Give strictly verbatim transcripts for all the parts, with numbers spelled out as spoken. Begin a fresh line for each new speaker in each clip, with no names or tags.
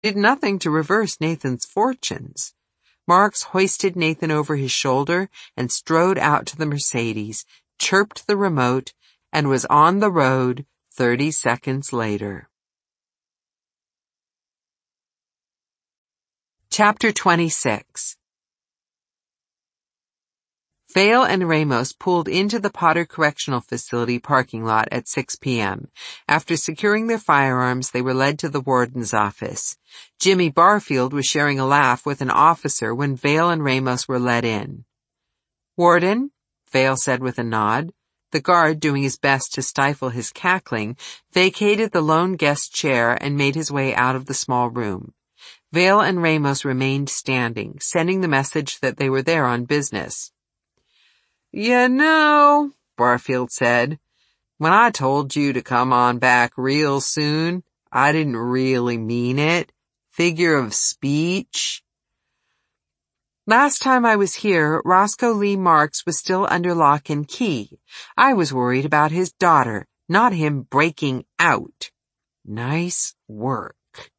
did nothing to reverse Nathan's fortunes. Marks hoisted Nathan over his shoulder and strode out to the Mercedes, chirped the remote, and was on the road thirty seconds later. Chapter twenty-six. Vale and Ramos pulled into the Potter Correctional Facility parking lot at six p.m. After securing their firearms, they were led to the warden's office. Jimmy Barfield was sharing a laugh with an officer when Vale and Ramos were let in. "Warden," Vale said with a nod. The guard, doing his best to stifle his cackling, vacated the lone guest chair and made his way out of the small room. Vale and Ramos remained standing, sending the message that they were there on business. "You know," Barfield said, "when I told you to come on back real soon, I didn't really mean it. Figure of speech." "Last time I was here, Roscoe Lee Marks was still under lock and key. I was worried about his daughter, not him breaking out." "Nice work."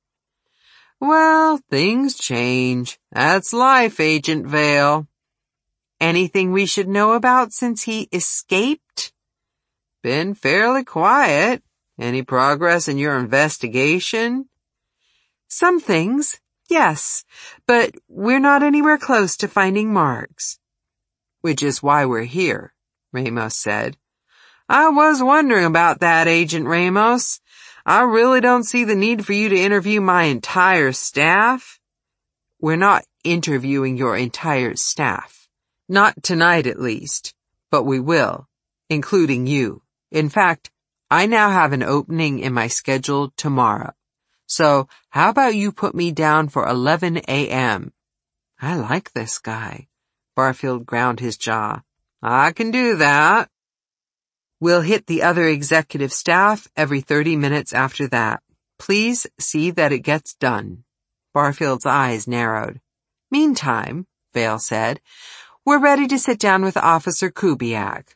"Well, things change. That's life, Agent Vale." "Anything we should know about since he escaped?" "Been fairly quiet. Any progress in your investigation?" "Some things, yes, but we're not anywhere close to finding Marks." "Which is why we're here," Ramos said. "I was wondering about that, Agent Ramos. I really don't see the need for you to interview my entire staff." "We're not interviewing your entire staff. Not tonight, at least. But we will, including you. In fact, I now have an opening in my schedule tomorrow. So how about you put me down for eleven a.m. "I like this guy." Barfield ground his jaw. "I can do that." "We'll hit the other executive staff every thirty minutes after that. Please see that it gets done." Barfield's eyes narrowed. "Meantime," Vale said, "we're ready to sit down with Officer Kubiak."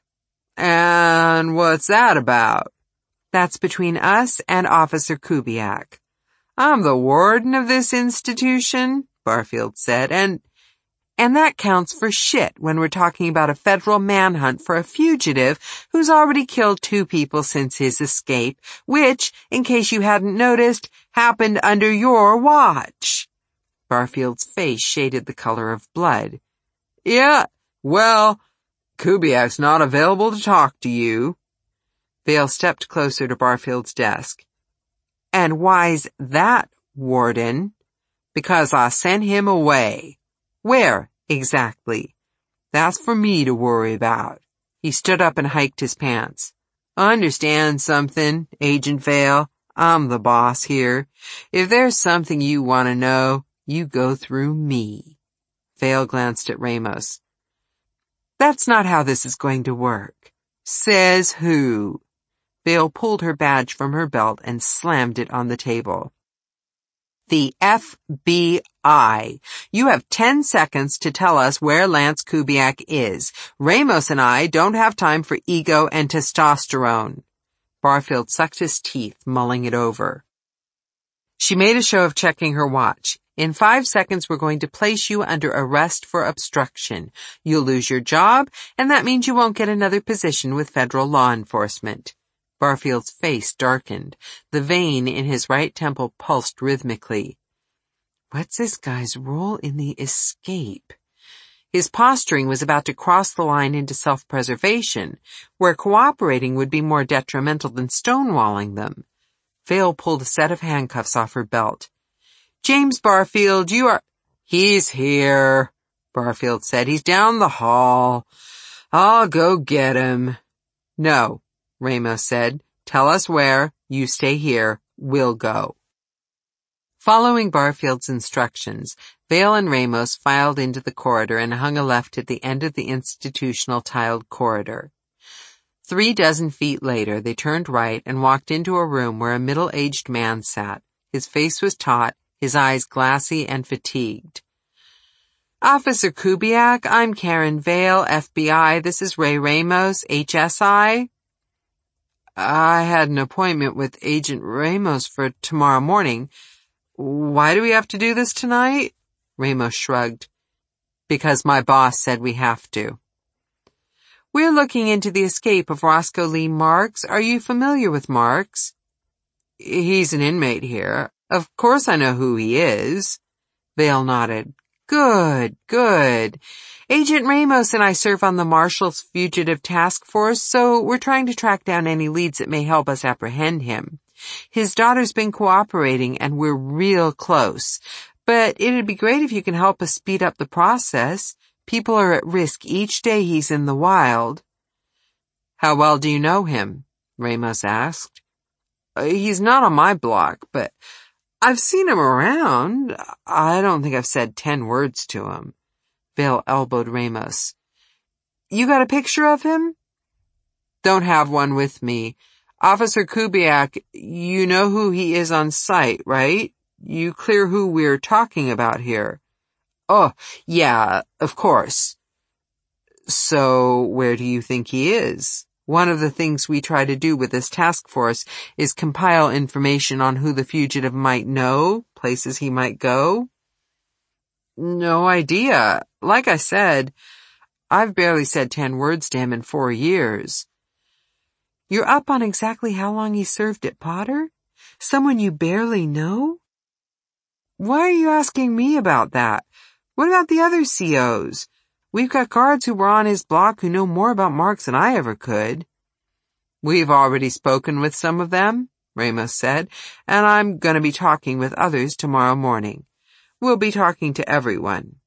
"And what's that about?" "That's between us and Officer Kubiak." "I'm the warden of this institution," Barfield said, and And that counts for shit when we're talking about a federal manhunt for a fugitive who's already killed two people since his escape, which, in case you hadn't noticed, happened under your watch. Barfield's face shaded the color of blood. "Yeah, well, Kubiak's not available to talk to you." Vale stepped closer to Barfield's desk. "And why's that, Warden?" "Because I sent him away." "Where, exactly?" "That's for me to worry about." He stood up and hiked his pants. "Understand something, Agent Vale? I'm the boss here. If there's something you want to know, you go through me." Vale glanced at Ramos. "That's not how this is going to work." "Says who?" Vale pulled her badge from her belt and slammed it on the table. "The F B I. You have ten seconds to tell us where Lance Kubiak is. Ramos and I don't have time for ego and testosterone." Barfield sucked his teeth, mulling it over. She made a show of checking her watch. "In five seconds we're going to place you under arrest for obstruction. You'll lose your job, and that means you won't get another position with federal law enforcement." Barfield's face darkened. The vein in his right temple pulsed rhythmically. What's this guy's role in the escape? His posturing was about to cross the line into self-preservation, where cooperating would be more detrimental than stonewalling them. Vale pulled a set of handcuffs off her belt. "James Barfield, you are—" "He's here," Barfield said. "He's down the hall. I'll go get him." "No," Ramos said. "Tell us where. You stay here. We'll go." Following Barfield's instructions, Vale and Ramos filed into the corridor and hung a left at the end of the institutional tiled corridor. Three dozen feet later, they turned right and walked into a room where a middle-aged man sat. His face was taut, his eyes glassy and fatigued. "Officer Kubiak, I'm Karen Vale, F B I. This is Ray Ramos, H S I. "I had an appointment with Agent Ramos for tomorrow morning. Why do we have to do this tonight? Ramos shrugged. Because my boss said we have to. We're looking into the escape of Roscoe Lee Marks. Are you familiar with Marks? He's an inmate here. Of course I know who he is. Vale nodded. Good, good. Agent Ramos and I serve on the Marshal's Fugitive Task Force, so we're trying to track down any leads that may help us apprehend him. His daughter's been cooperating and we're real close. But it'd be great if you can help us speed up the process. People are at risk each day he's in the wild. How well do you know him? Ramos asked. Uh, he's not on my block, but I've seen him around. I don't think I've said ten words to him. Vale elbowed Ramos. You got a picture of him? Don't have one with me. Officer Kubiak, you know who he is on sight, right? You clear who we're talking about here. Oh, yeah, of course. So, where do you think he is? One of the things we try to do with this task force is compile information on who the fugitive might know, places he might go. No idea. Like I said, I've barely said ten words to him in four years. You're up on exactly how long he served at Potter? Someone you barely know? Why are you asking me about that? What about the other C Os? We've got guards who were on his block who know more about Marks than I ever could. We've already spoken with some of them, Ramos said, and I'm going to be talking with others tomorrow morning. We'll be talking to everyone.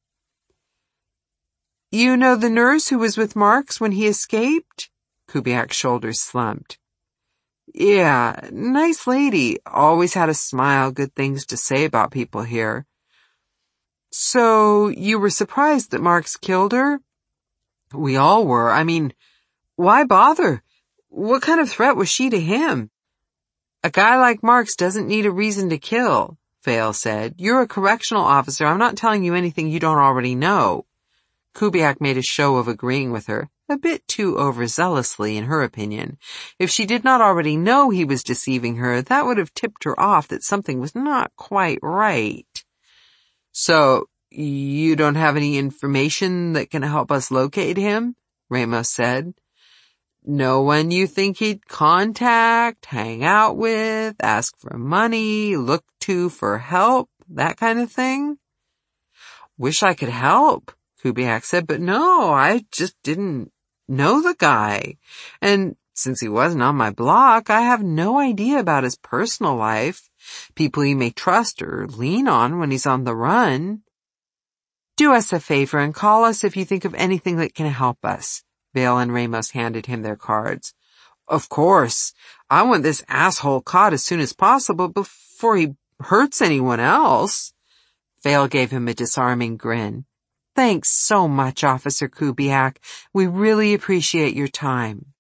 You know the nurse who was with Marks when he escaped? Kubiak's shoulders slumped. Yeah, nice lady. Always had a smile, good things to say about people here. So, you were surprised that Marks killed her? We all were. I mean, why bother? What kind of threat was she to him? A guy like Marks doesn't need a reason to kill, Vale said. You're a correctional officer. I'm not telling you anything you don't already know. Kubiak made a show of agreeing with her, a bit too overzealously in her opinion. If she did not already know he was deceiving her, that would have tipped her off that something was not quite right. So, you don't have any information that can help us locate him? Ramos said. No one you think he'd contact, hang out with, ask for money, look to for help, that kind of thing? Wish I could help, Kubiak said, but no, I just didn't know the guy. And since he wasn't on my block, I have no idea about his personal life, people he may trust or lean on when he's on the run. Do us a favor and call us if you think of anything that can help us. Vale and Ramos handed him their cards. Of course. I want this asshole caught as soon as possible before he hurts anyone else. Vale gave him a disarming grin. Thanks so much, Officer Kubiak. We really appreciate your time.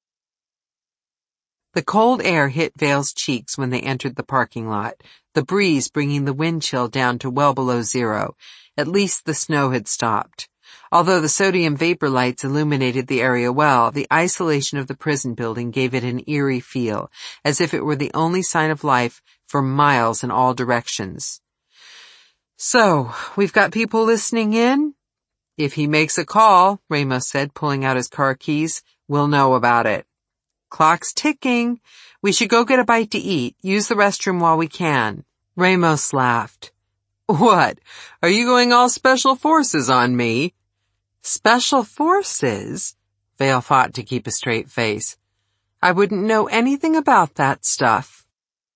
The cold air hit Vale's cheeks when they entered the parking lot, the breeze bringing the wind chill down to well below zero. At least the snow had stopped. Although the sodium vapor lights illuminated the area well, the isolation of the prison building gave it an eerie feel, as if it were the only sign of life for miles in all directions. So, we've got people listening in? If he makes a call, Ramos said, pulling out his car keys, we'll know about it. Clock's ticking. We should go get a bite to eat. Use the restroom while we can. Ramos laughed. What? Are you going all special forces on me? Special forces? Vale fought to keep a straight face. I wouldn't know anything about that stuff.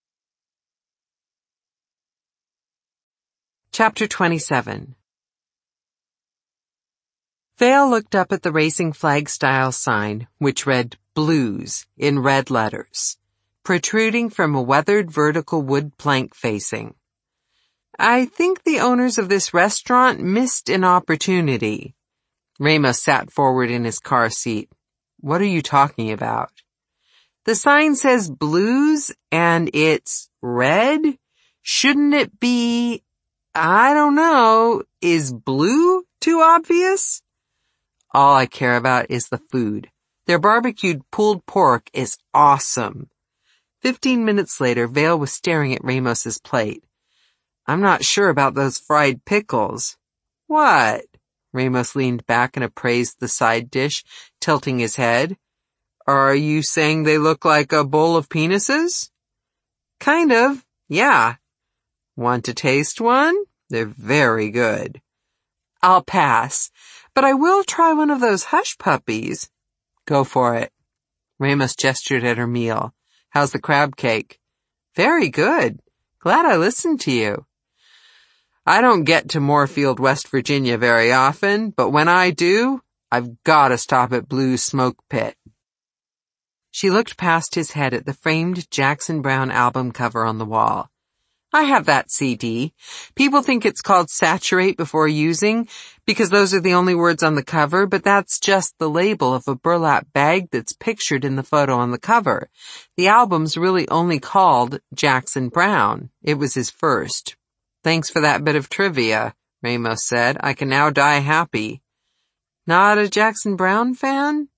Chapter twenty-seven. Vale looked up at the racing flag-style sign, which read Blues in red letters, protruding from a weathered vertical wood plank facing. I think the owners of this restaurant missed an opportunity. Ramos sat forward in his car seat. What are you talking about? The sign says Blues and it's red? Shouldn't it be, I don't know, is blue too obvious? All I care about is the food. Their barbecued pulled pork is awesome. Fifteen minutes later, Vale was staring at Ramos's plate. I'm not sure about those fried pickles. What? Ramos leaned back and appraised the side dish, tilting his head. Are you saying they look like a bowl of penises? Kind of, yeah. Want to taste one? They're very good. I'll pass, but I will try one of those hush puppies. Go for it. Ramos gestured at her meal. How's the crab cake? Very good. Glad I listened to you. I don't get to Moorfield, West Virginia very often, but when I do, I've got to stop at Blue's Smoke Pit. She looked past his head at the framed Jackson Browne album cover on the wall. I have that C D. People think it's called Saturate Before Using because those are the only words on the cover, but that's just the label of a burlap bag that's pictured in the photo on the cover. The album's really only called Jackson Browne. It was his first. Thanks for that bit of trivia, Ramos said. I can now die happy. Not a Jackson Browne fan?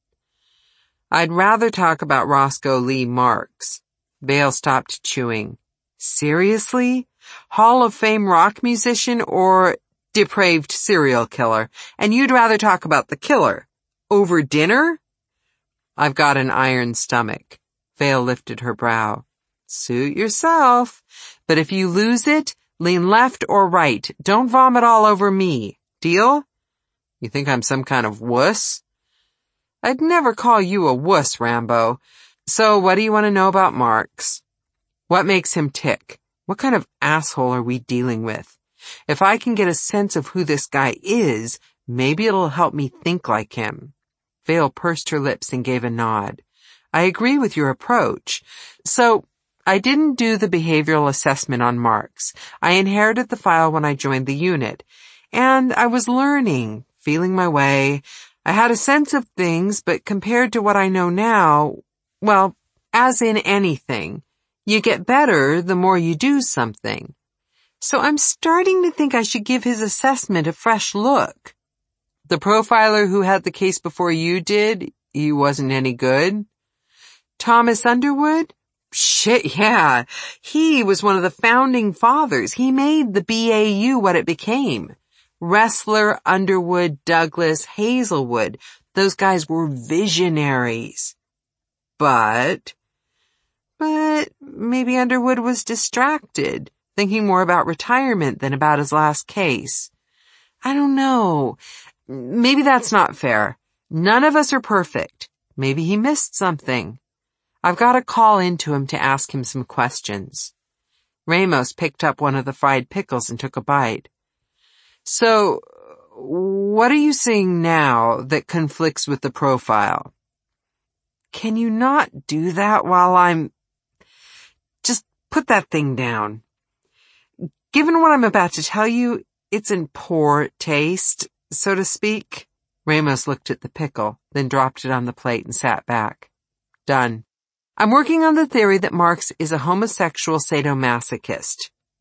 I'd rather talk about Roscoe Lee Marks. Vale stopped chewing. Seriously? Hall of Fame rock musician or depraved serial killer? And you'd rather talk about the killer? Over dinner? I've got an iron stomach. Vale lifted her brow. Suit yourself. But if you lose it, lean left or right. Don't vomit all over me. Deal? You think I'm some kind of wuss? I'd never call you a wuss, Rambo. So what do you want to know about Marks? What makes him tick? What kind of asshole are we dealing with? If I can get a sense of who this guy is, maybe it'll help me think like him. Vale pursed her lips and gave a nod. I agree with your approach. So, I didn't do the behavioral assessment on Marks. I inherited the file when I joined the unit. And I was learning, feeling my way. I had a sense of things, but compared to what I know now, well, as in anything, you get better the more you do something. So I'm starting to think I should give his assessment a fresh look. The profiler who had the case before you did, he wasn't any good? Thomas Underwood? Shit, yeah. He was one of the founding fathers. He made the B A U what it became. Ressler, Underwood, Douglas, Hazelwood. Those guys were visionaries. But... But maybe Underwood was distracted, thinking more about retirement than about his last case. I don't know. Maybe that's not fair. None of us are perfect. Maybe he missed something. I've got to call into him to ask him some questions. Ramos picked up one of the fried pickles and took a bite. So, what are you seeing now that conflicts with the profile? Can you not do that while I'm... Just put that thing down. Given what I'm about to tell you, it's in poor taste, so to speak. Ramos looked at the pickle, then dropped it on the plate and sat back. Done. I'm working on the theory that Marks is a homosexual sadomasochist.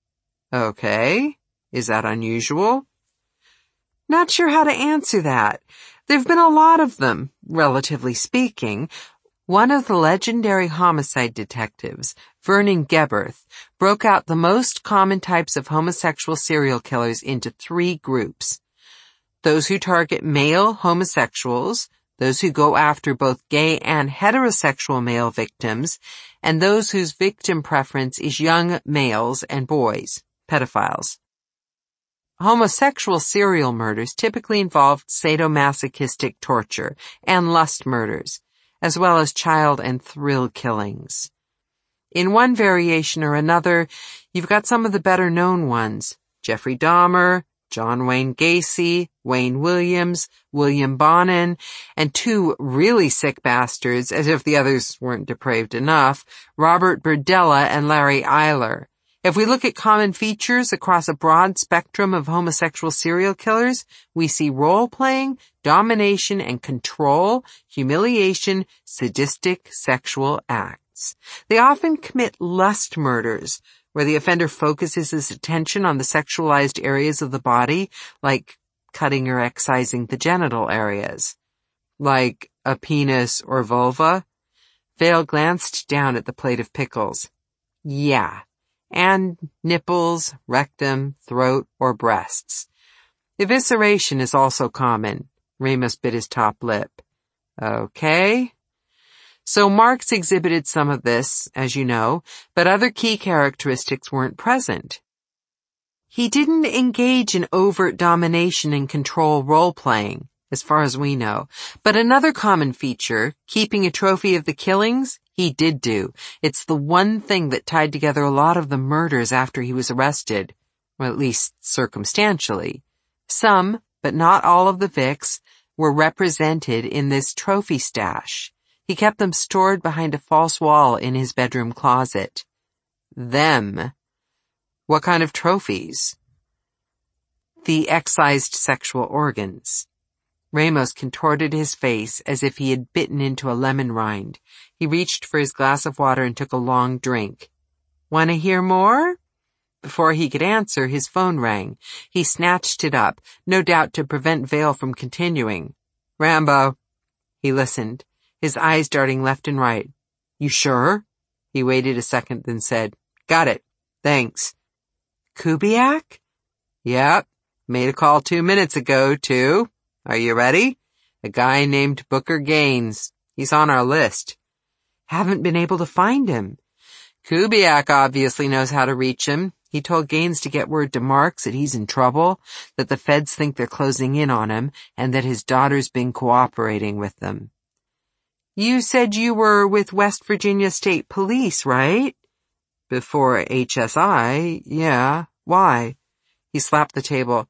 Okay. Is that unusual? Not sure how to answer that. There've been a lot of them, relatively speaking. One of the legendary homicide detectives, Vernon Geberth, broke out the most common types of homosexual serial killers into three groups. Those who target male homosexuals, those who go after both gay and heterosexual male victims, and those whose victim preference is young males and boys, pedophiles. Homosexual serial murders typically involved sadomasochistic torture and lust murders, as well as child and thrill killings. In one variation or another, you've got some of the better-known ones. Jeffrey Dahmer, John Wayne Gacy, Wayne Williams, William Bonin, and two really sick bastards, as if the others weren't depraved enough, Robert Berdella and Larry Eiler. If we look at common features across a broad spectrum of homosexual serial killers, we see role-playing, domination and control, humiliation, sadistic sexual acts. They often commit lust murders, where the offender focuses his attention on the sexualized areas of the body, like cutting or excising the genital areas. Like a penis or vulva? Vale glanced down at the plate of pickles. Yeah. and nipples, rectum, throat, or breasts. Evisceration is also common. Ramos bit his top lip. Okay. So Marks exhibited some of this, as you know, but other key characteristics weren't present. He didn't engage in overt domination and control role-playing, as far as we know. But another common feature, keeping a trophy of the killings, he did do. It's the one thing that tied together a lot of the murders after he was arrested, or at least circumstantially. Some, but not all of the Vicks, were represented in this trophy stash. He kept them stored behind a false wall in his bedroom closet. Them. What kind of trophies? The excised sexual organs. Ramos contorted his face as if he had bitten into a lemon rind. He reached for his glass of water and took a long drink. Want to hear more? Before he could answer, his phone rang. He snatched it up, no doubt to prevent Vale from continuing. Rambo. He listened, his eyes darting left and right. You sure? He waited a second, then said, Got it. Thanks. Kubiak? Yep. Made a call two minutes ago, too. Are you ready? A guy named Booker Gaines. He's on our list. Haven't been able to find him. Kubiak obviously knows how to reach him. He told Gaines to get word to Marks that he's in trouble, that the feds think they're closing in on him, and that his daughter's been cooperating with them. You said you were with West Virginia State Police, right? Before H S I, yeah. Why? He slapped the table.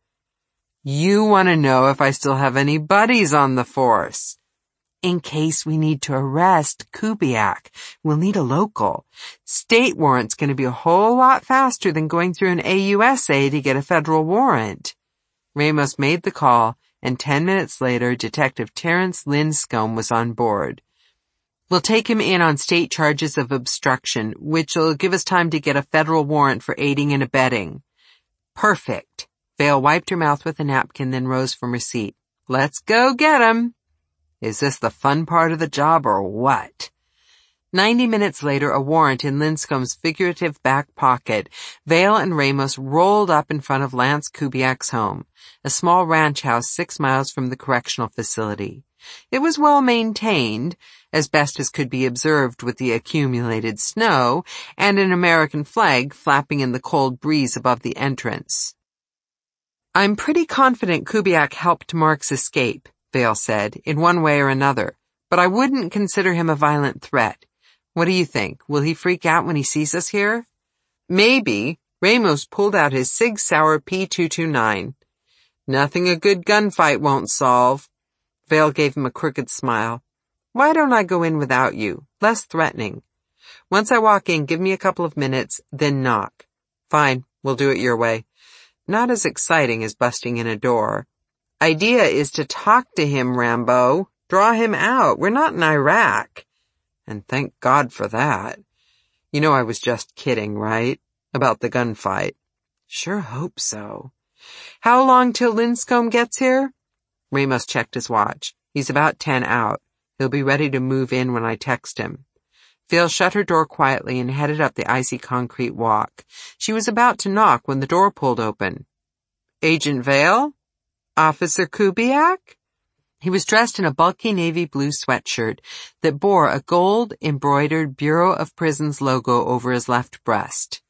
You want to know if I still have any buddies on the force. In case we need to arrest Kubiak, we'll need a local. State warrant's going to be a whole lot faster than going through an A U S A to get a federal warrant. Ramos made the call, and ten minutes later, Detective Terrence Linscomb was on board. We'll take him in on state charges of obstruction, which'll give us time to get a federal warrant for aiding and abetting. Perfect. Vale wiped her mouth with a napkin, then rose from her seat. Let's go get him. Is this the fun part of the job or what? Ninety minutes later, a warrant in Linscomb's figurative back pocket, Vale and Ramos rolled up in front of Lance Kubiak's home, a small ranch house six miles from the correctional facility. It was well maintained, as best as could be observed with the accumulated snow, and an American flag flapping in the cold breeze above the entrance. I'm pretty confident Kubiak helped Marks escape, Vale said, in one way or another, but I wouldn't consider him a violent threat. What do you think? Will he freak out when he sees us here? Maybe. Ramos pulled out his Sig Sauer P two twenty-nine. Nothing a good gunfight won't solve. Vale gave him a crooked smile. Why don't I go in without you? Less threatening. Once I walk in, give me a couple of minutes, then knock. Fine, we'll do it your way. Not as exciting as busting in a door. Idea is to talk to him, Rambo. Draw him out. We're not in Iraq. And thank God for that. You know I was just kidding, right? About the gunfight. Sure hope so. How long till Linscomb gets here? Ramos checked his watch. He's about ten out. He'll be ready to move in when I text him. Vale shut her door quietly and headed up the icy concrete walk. She was about to knock when the door pulled open. Agent Vale? Officer Kubiak? He was dressed in a bulky navy blue sweatshirt that bore a gold-embroidered Bureau of Prisons logo over his left breast.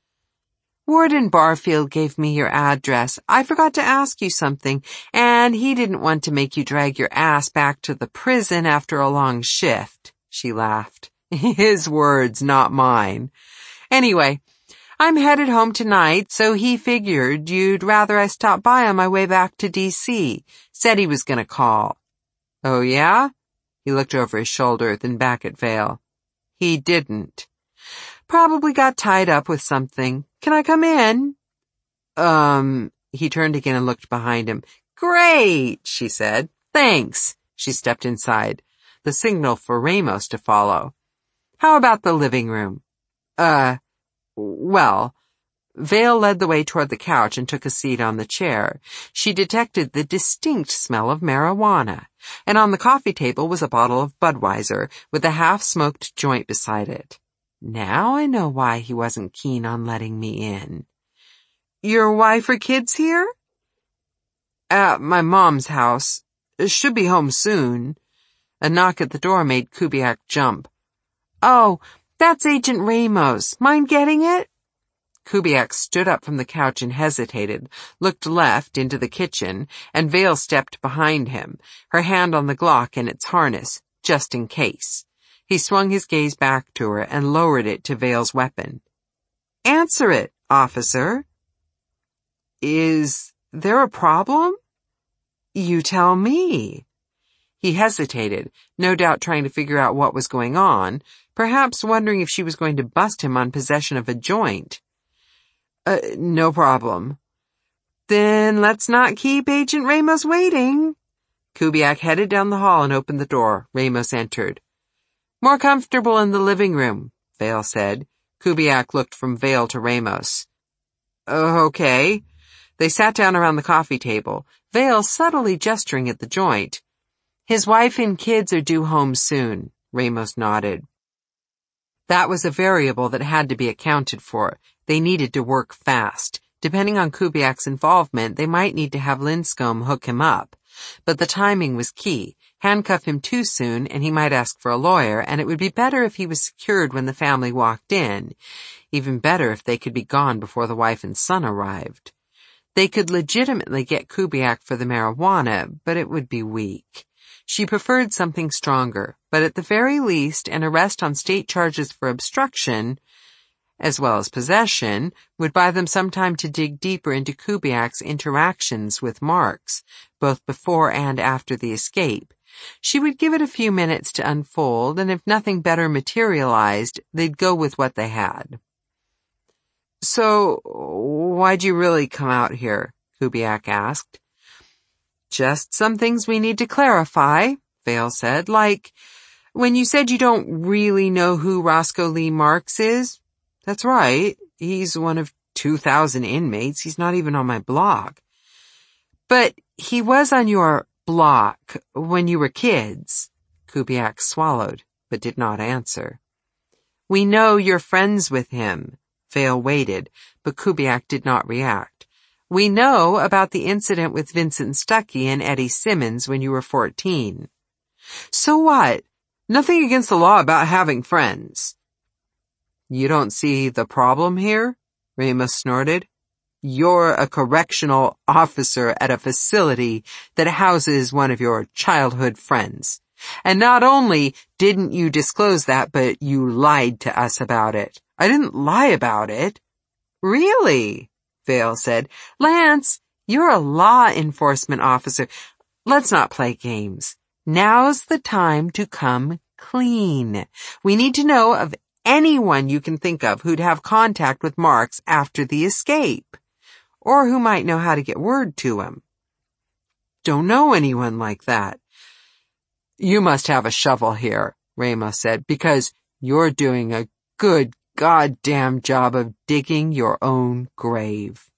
Warden Barfield gave me your address. I forgot to ask you something, and he didn't want to make you drag your ass back to the prison after a long shift. She laughed. His words, not mine. Anyway, I'm headed home tonight, so he figured you'd rather I stop by on my way back to D C Said he was going to call. Oh, yeah? He looked over his shoulder, then back at Vale. He didn't. Probably got tied up with something. Can I come in? Um, he turned again and looked behind him. Great, she said. Thanks. She stepped inside, the signal for Ramos to follow. How about the living room? Uh, well, Vale led the way toward the couch and took a seat on the chair. She detected the distinct smell of marijuana, and on the coffee table was a bottle of Budweiser with a half-smoked joint beside it. Now I know why he wasn't keen on letting me in. Your wife or kids here? At my mom's house. Should be home soon. A knock at the door made Kubiak jump. Oh, that's Agent Ramos. Mind getting it? Kubiak stood up from the couch and hesitated, looked left into the kitchen, and Vale stepped behind him, her hand on the Glock in its harness, just in case. He swung his gaze back to her and lowered it to Vale's weapon. Answer it, officer. Is there a problem? You tell me. He hesitated, no doubt trying to figure out what was going on, perhaps wondering if she was going to bust him on possession of a joint. Uh, no problem. Then let's not keep Agent Ramos waiting. Kubiak headed down the hall and opened the door. Ramos entered. More comfortable in the living room, Vale said. Kubiak looked from Vale to Ramos. Uh, okay. They sat down around the coffee table, Vale subtly gesturing at the joint. His wife and kids are due home soon, Ramos nodded. That was a variable that had to be accounted for. They needed to work fast. Depending on Kubiak's involvement, they might need to have Linscomb hook him up. But the timing was key. Handcuff him too soon, and he might ask for a lawyer, and it would be better if he was secured when the family walked in. Even better if they could be gone before the wife and son arrived. They could legitimately get Kubiak for the marijuana, but it would be weak. She preferred something stronger, but at the very least, an arrest on state charges for obstruction, as well as possession, would buy them some time to dig deeper into Kubiak's interactions with Marks, both before and after the escape. She would give it a few minutes to unfold, and if nothing better materialized, they'd go with what they had. So, why'd you really come out here? Kubiak asked. Just some things we need to clarify, Vale said, like, when you said you don't really know who Roscoe Lee Marks is. That's right, he's one of two thousand inmates, he's not even on my block. But he was on your block when you were kids. Kubiak swallowed, but did not answer. We know you're friends with him. Vale waited, but Kubiak did not react. We know about the incident with Vincent Stuckey and Eddie Simmons when you were fourteen. So what? Nothing against the law about having friends. You don't see the problem here? Ramos snorted. You're a correctional officer at a facility that houses one of your childhood friends. And not only didn't you disclose that, but you lied to us about it. I didn't lie about it. Really? Vale said. Lance, you're a law enforcement officer. Let's not play games. Now's the time to come clean. We need to know of anyone you can think of who'd have contact with Marks after the escape, or who might know how to get word to him. Don't know anyone like that. You must have a shovel here, Ramos said, because you're doing a good goddamn job of digging your own grave.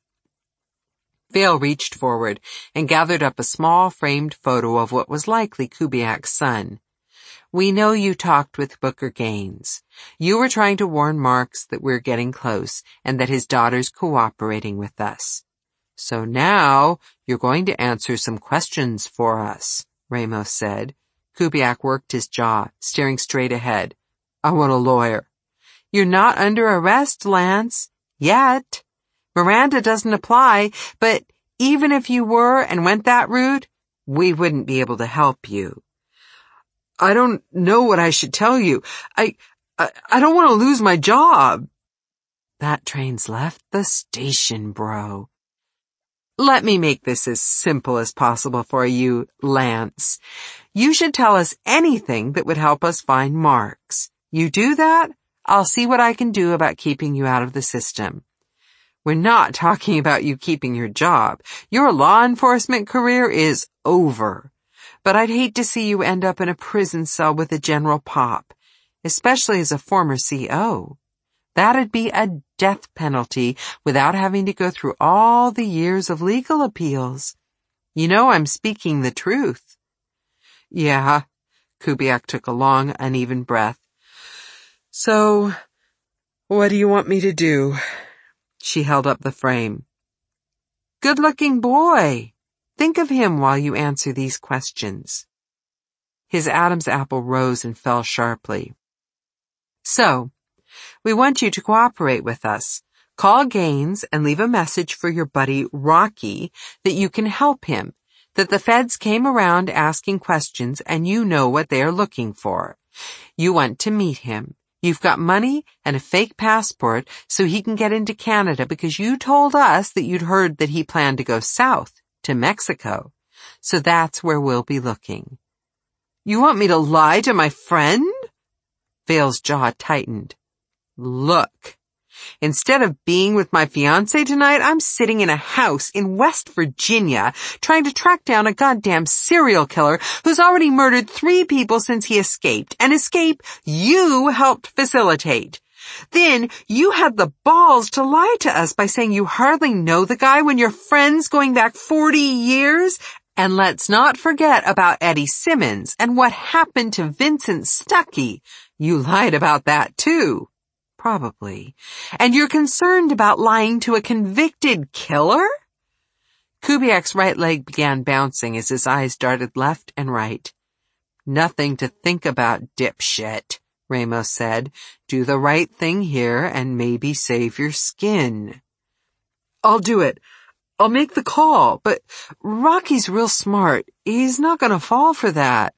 Vale reached forward and gathered up a small framed photo of what was likely Kubiak's son. We know you talked with Booker Gaines. You were trying to warn Marks that we're getting close and that his daughter's cooperating with us. So now you're going to answer some questions for us, Ramos said. Kubiak worked his jaw, staring straight ahead. I want a lawyer. You're not under arrest, Lance. Yet. Miranda doesn't apply, but even if you were and went that route, we wouldn't be able to help you. I don't know what I should tell you. I, I, I don't want to lose my job. That train's left the station, bro. Let me make this as simple as possible for you, Lance. You should tell us anything that would help us find Marks. You do that, I'll see what I can do about keeping you out of the system. We're not talking about you keeping your job. Your law enforcement career is over. But I'd hate to see you end up in a prison cell with a general pop, especially as a former C O. That'd be a death penalty without having to go through all the years of legal appeals. You know I'm speaking the truth. Yeah, Kubiak took a long, uneven breath. So, What do you want me to do? She held up the frame. Good-looking boy. Think of him while you answer these questions. His Adam's apple rose and fell sharply. So, we want you to cooperate with us. Call Gaines and leave a message for your buddy Rocky that you can help him, that the feds came around asking questions and you know what they are looking for. You want to meet him. You've got money and a fake passport so he can get into Canada because you told us that you'd heard that he planned to go south to Mexico. So that's where we'll be looking. You want me to lie to my friend? Vale's jaw tightened. Look. Instead of being with my fiancé tonight, I'm sitting in a house in West Virginia trying to track down a goddamn serial killer who's already murdered three people since he escaped. An escape you helped facilitate. Then you had the balls to lie to us by saying you hardly know the guy when you're friends going back forty years. And let's not forget about Eddie Simmons and what happened to Vincent Stuckey. You lied about that too. Probably. And you're concerned about lying to a convicted killer? Kubiak's right leg began bouncing as his eyes darted left and right. Nothing to think about, dipshit, Ramos said. Do the right thing here and maybe save your skin. I'll do it. I'll make the call, but Rocky's real smart. He's not gonna fall for that.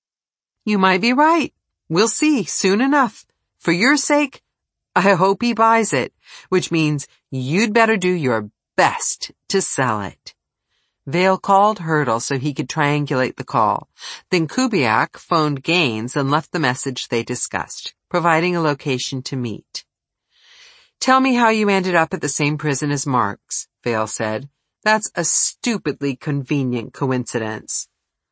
You might be right. We'll see soon enough. For your sake, I hope he buys it, which means you'd better do your best to sell it. Vale called Hurdle so he could triangulate the call. Then Kubiak phoned Gaines and left the message they discussed, providing a location to meet. Tell me how you ended up at the same prison as Marks, Vale said. That's a stupidly convenient coincidence.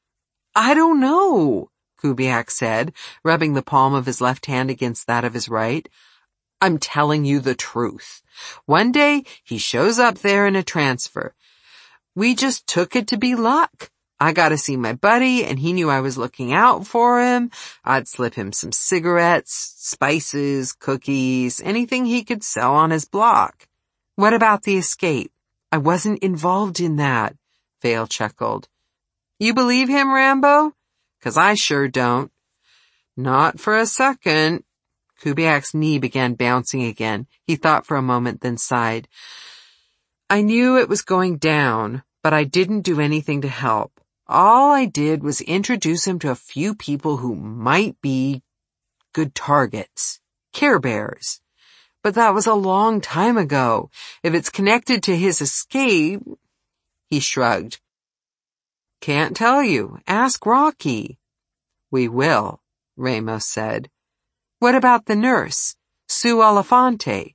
I don't know, Kubiak said, rubbing the palm of his left hand against that of his right. I'm telling you the truth. One day, he shows up there in a transfer. We just took it to be luck. I got to see my buddy, and he knew I was looking out for him. I'd slip him some cigarettes, spices, cookies, anything he could sell on his block. What about the escape? I wasn't involved in that, Vale chuckled. You believe him, Rambo? 'Cause I sure don't. Not for a second. Kubiak's knee began bouncing again. He thought for a moment, then sighed. I knew it was going down, but I didn't do anything to help. All I did was introduce him to a few people who might be good targets. Care Bears. But that was a long time ago. If it's connected to his escape... He shrugged. Can't tell you. Ask Rocky. We will, Ramos said. What about the nurse, Sue Olafante?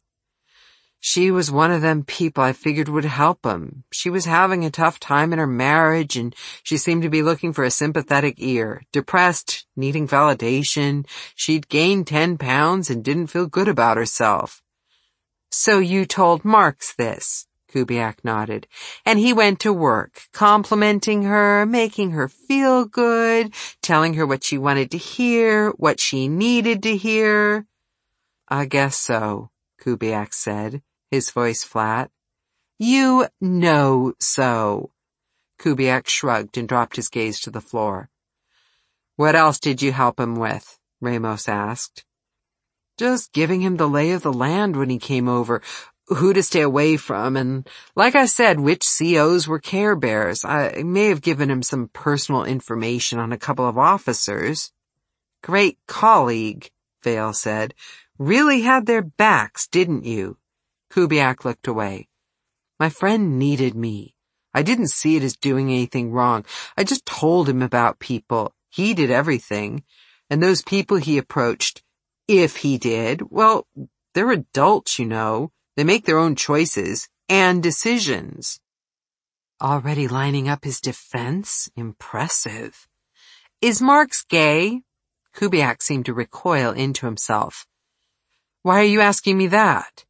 She was one of them people I figured would help him. She was having a tough time in her marriage, and she seemed to be looking for a sympathetic ear. Depressed, needing validation. She'd gained ten pounds and didn't feel good about herself. So you told Marks this, Kubiak nodded, and he went to work, complimenting her, making her feel good, telling her what she wanted to hear, what she needed to hear. I guess so, Kubiak said, his voice flat. You know so. Kubiak shrugged and dropped his gaze to the floor. What else did you help him with? Ramos asked. Just giving him the lay of the land when he came over, who to stay away from, and like I said, which C Os were Care Bears. I may have given him some personal information on a couple of officers. Great colleague, Vale said. Really had their backs, didn't you? Kubiak looked away. My friend needed me. I didn't see it as doing anything wrong. I just told him about people. He did everything. And those people he approached, if he did, well, they're adults, you know. They make their own choices and decisions. Already lining up his defense? Impressive. Is Marks gay? Kubiak seemed to recoil into himself. Why are you asking me that?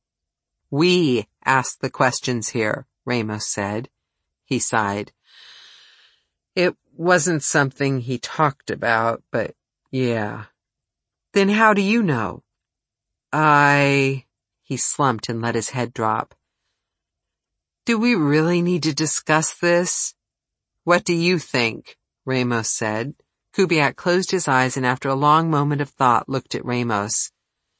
We ask the questions here, Ramos said. He sighed. It wasn't something he talked about, but yeah. Then how do you know? I... He slumped and let his head drop. Do we really need to discuss this? What do you think? Ramos said. Kubiak closed his eyes and after a long moment of thought looked at Ramos.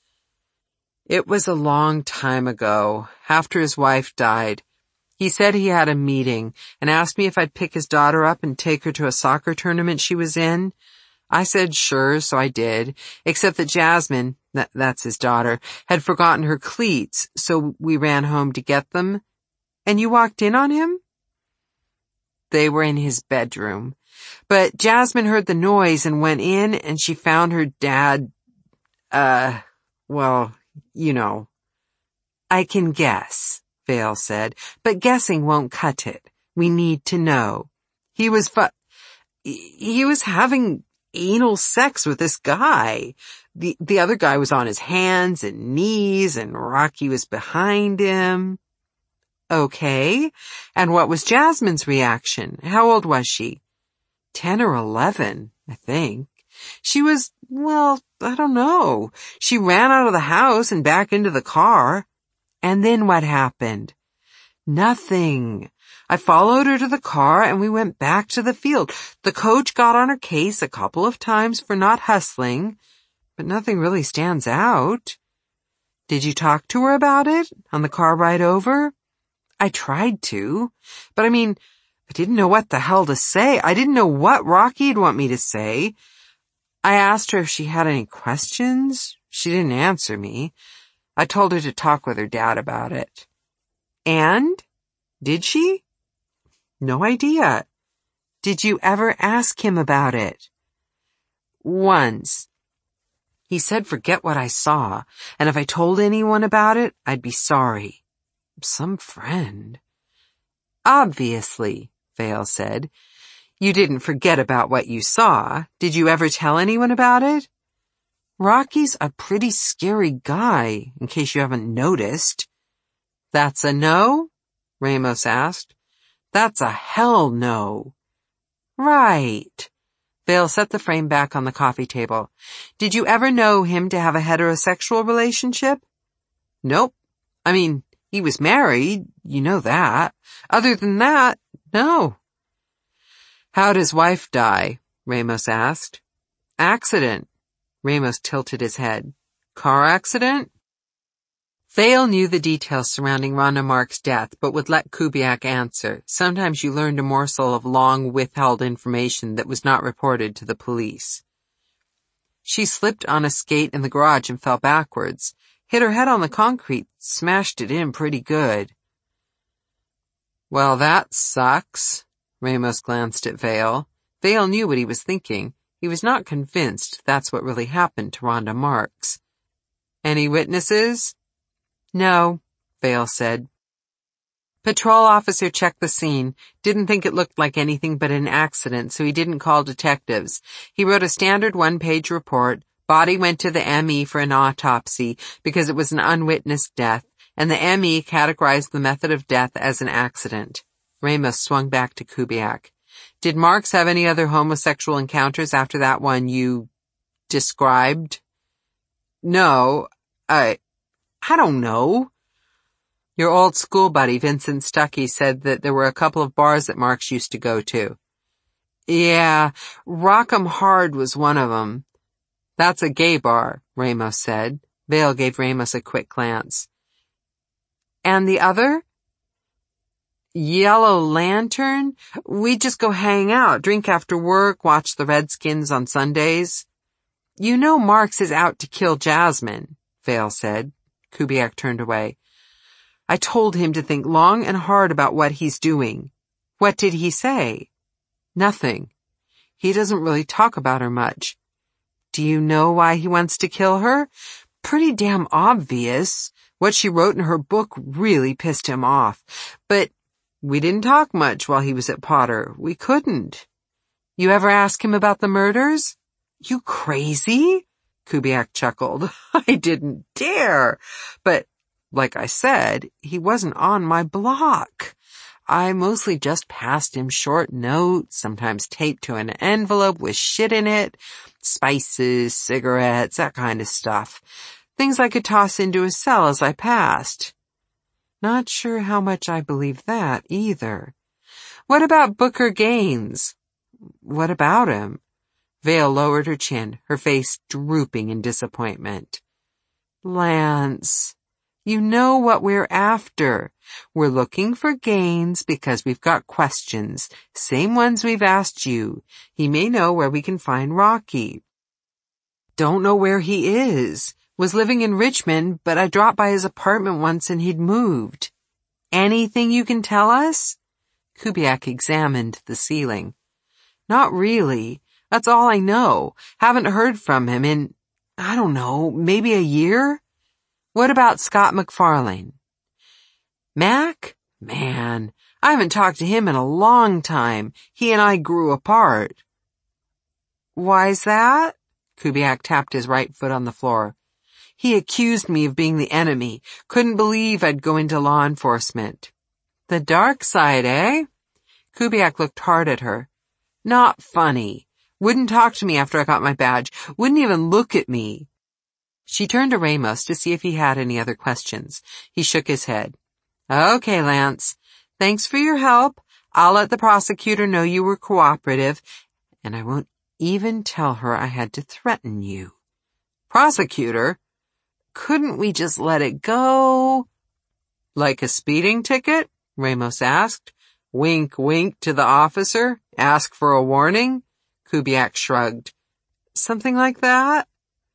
It was a long time ago, after his wife died. He said he had a meeting and asked me if I'd pick his daughter up and take her to a soccer tournament she was in. I said sure, so I did, except that Jasmine, that, that's his daughter, had forgotten her cleats, so we ran home to get them. And you walked in on him? They were in his bedroom. But Jasmine heard the noise and went in and she found her dad, uh, well, you know. I can guess, Vale said, but guessing won't cut it. We need to know. He was fu- he was having anal sex with this guy. The, the other guy was on his hands and knees and Rocky was behind him. Okay. And what was Jasmine's reaction? How old was she? Ten or eleven, I think. She was, well, I don't know. She ran out of the house and back into the car. And then what happened? Nothing. I followed her to the car and we went back to the field. The coach got on her case a couple of times for not hustling, but nothing really stands out. Did you talk to her about it on the car ride over? I tried to, but I mean, I didn't know what the hell to say. I didn't know what Rocky'd want me to say. I asked her if she had any questions. She didn't answer me. I told her to talk with her dad about it. And? Did she? No idea. Did you ever ask him about it? Once. He said forget what I saw, and if I told anyone about it, I'd be sorry. Some friend. Obviously, Vale said. You didn't forget about what you saw. Did you ever tell anyone about it? Rocky's a pretty scary guy, in case you haven't noticed. That's a no? Ramos asked. That's a hell no. Right. Vale set the frame back on the coffee table. Did you ever know him to have a heterosexual relationship? Nope. I mean, he was married, you know that. Other than that, no. How'd his wife die? Ramos asked. Accident. Ramos tilted his head. Car accident? Vale knew the details surrounding Rhonda Marks' death, but would let Kubiak answer. Sometimes you learned a morsel of long withheld information that was not reported to the police. She slipped on a skate in the garage and fell backwards. Hit her head on the concrete, smashed it in pretty good. Well, that sucks. Ramos glanced at Vale. Vale knew what he was thinking. He was not convinced that's what really happened to Rhonda Marks. Any witnesses? No, Vale said. Patrol officer checked the scene, didn't think it looked like anything but an accident, so he didn't call detectives. He wrote a standard one-page report. Body went to the M E for an autopsy because it was an unwitnessed death, and the M E categorized the method of death as an accident. Ramos swung back to Kubiak. Did Marks have any other homosexual encounters after that one you described? No, I... I don't know. Your old school buddy, Vincent Stuckey, said that there were a couple of bars that Marks used to go to. Yeah, Rock'em Hard was one of them. That's a gay bar, Ramos said. Vale gave Ramos a quick glance. And the other? Yellow Lantern? We'd just go hang out, drink after work, watch the Redskins on Sundays. You know Marks is out to kill Jasmine, Vale said. Kubiak turned away. I told him to think long and hard about what he's doing. What did he say? Nothing. He doesn't really talk about her much. Do you know why he wants to kill her? Pretty damn obvious. What she wrote in her book really pissed him off. But we didn't talk much while he was at Potter. We couldn't. You ever ask him about the murders? You crazy? Kubiak chuckled. I didn't dare. But, like I said, he wasn't on my block. I mostly just passed him short notes, sometimes taped to an envelope with shit in it, spices, cigarettes, that kind of stuff. Things I could toss into his cell as I passed. Not sure how much I believe that either. What about Booker Gaines? What about him? Vale lowered her chin, her face drooping in disappointment. Lance, you know what we're after. We're looking for Gaines because we've got questions, same ones we've asked you. He may know where we can find Rocky. Don't know where he is. Was living in Richmond, but I dropped by his apartment once and he'd moved. Anything you can tell us? Kubiak examined the ceiling. Not really. That's all I know. Haven't heard from him in, I don't know, maybe a year? What about Scott McFarlane? Mac? Man, I haven't talked to him in a long time. He and I grew apart. Why's that? Kubiak tapped his right foot on the floor. He accused me of being the enemy. Couldn't believe I'd go into law enforcement. The dark side, eh? Kubiak looked hard at her. Not funny. Wouldn't talk to me after I got my badge. Wouldn't even look at me. She turned to Ramos to see if he had any other questions. He shook his head. Okay, Lance. Thanks for your help. I'll let the prosecutor know you were cooperative, and I won't even tell her I had to threaten you. Prosecutor? Couldn't we just let it go? Like a speeding ticket? Ramos asked. Wink, wink to the officer. Ask for a warning? Kubiak shrugged. Something like that?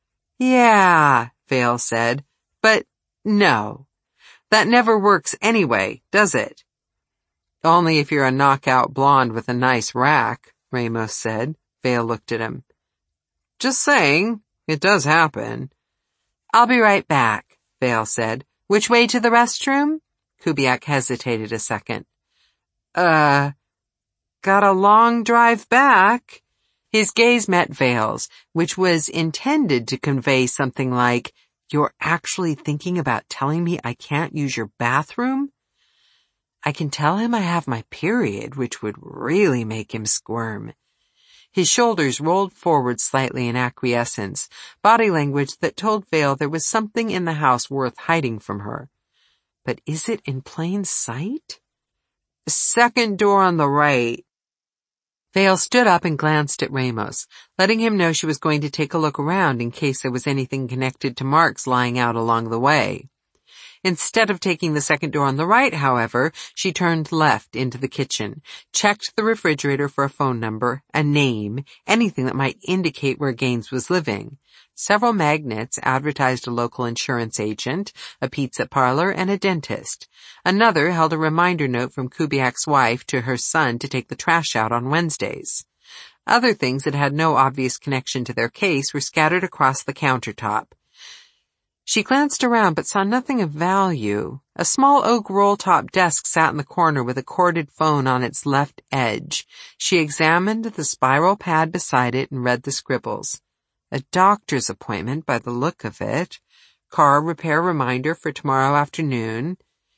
Yeah, Vale said. But no. That never works anyway, does it? Only if you're a knockout blonde with a nice rack, Ramos said. Vale looked at him. Just saying, it does happen. I'll be right back, Vale said. Which way to the restroom? Kubiak hesitated a second. Uh, got a long drive back. His gaze met Vale's, which was intended to convey something like, You're actually thinking about telling me I can't use your bathroom? I can tell him I have my period, which would really make him squirm. His shoulders rolled forward slightly in acquiescence, body language that told Vale there was something in the house worth hiding from her. But is it in plain sight? Second door on the right. Vale stood up and glanced at Ramos, letting him know she was going to take a look around in case there was anything connected to marks lying out along the way. Instead of taking the second door on the right, however, she turned left into the kitchen, checked the refrigerator for a phone number, a name, anything that might indicate where Gaines was living. Several magnets advertised a local insurance agent, a pizza parlor, and a dentist. Another held a reminder note from Kubiak's wife to her son to take the trash out on Wednesdays. Other things that had no obvious connection to their case were scattered across the countertop. She glanced around but saw nothing of value. A small oak roll-top desk sat in the corner with a corded phone on its left edge. She examined the spiral pad beside it and read the scribbles. A doctor's appointment by the look of it. Car repair reminder for tomorrow afternoon.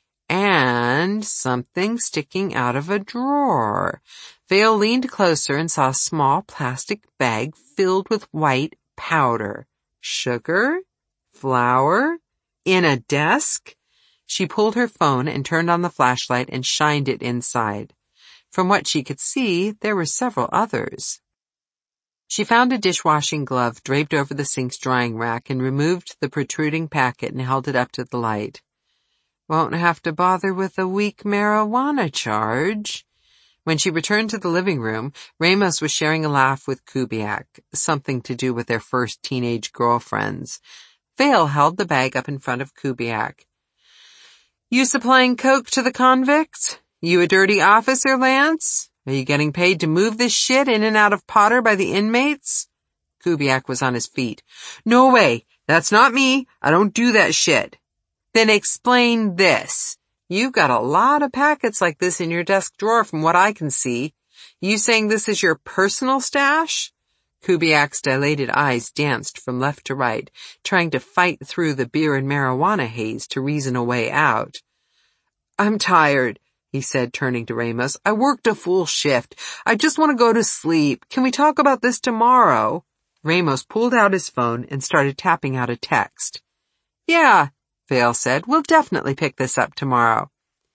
And something sticking out of a drawer. Vale leaned closer and saw a small plastic bag filled with white powder. Sugar? Flour? In a desk? She pulled her phone and turned on the flashlight and shined it inside. From what she could see, there were several others. She found a dishwashing glove draped over the sink's drying rack and removed the protruding packet and held it up to the light. Won't have to bother with a weak marijuana charge. When she returned to the living room, Ramos was sharing a laugh with Kubiak, something to do with their first teenage girlfriends. Vale held the bag up in front of Kubiak. You supplying coke to the convicts? You a dirty officer, Lance? Are you getting paid to move this shit in and out of Potter by the inmates? Kubiak was on his feet. No way. That's not me. I don't do that shit. Then explain this. You've got a lot of packets like this in your desk drawer from what I can see. You saying this is your personal stash? Kubiak's dilated eyes danced from left to right, trying to fight through the beer and marijuana haze to reason a way out. I'm tired, he said, turning to Ramos. I worked a full shift. I just want to go to sleep. Can we talk about this tomorrow? Ramos pulled out his phone and started tapping out a text. Yeah, Vale said. We'll definitely pick this up tomorrow.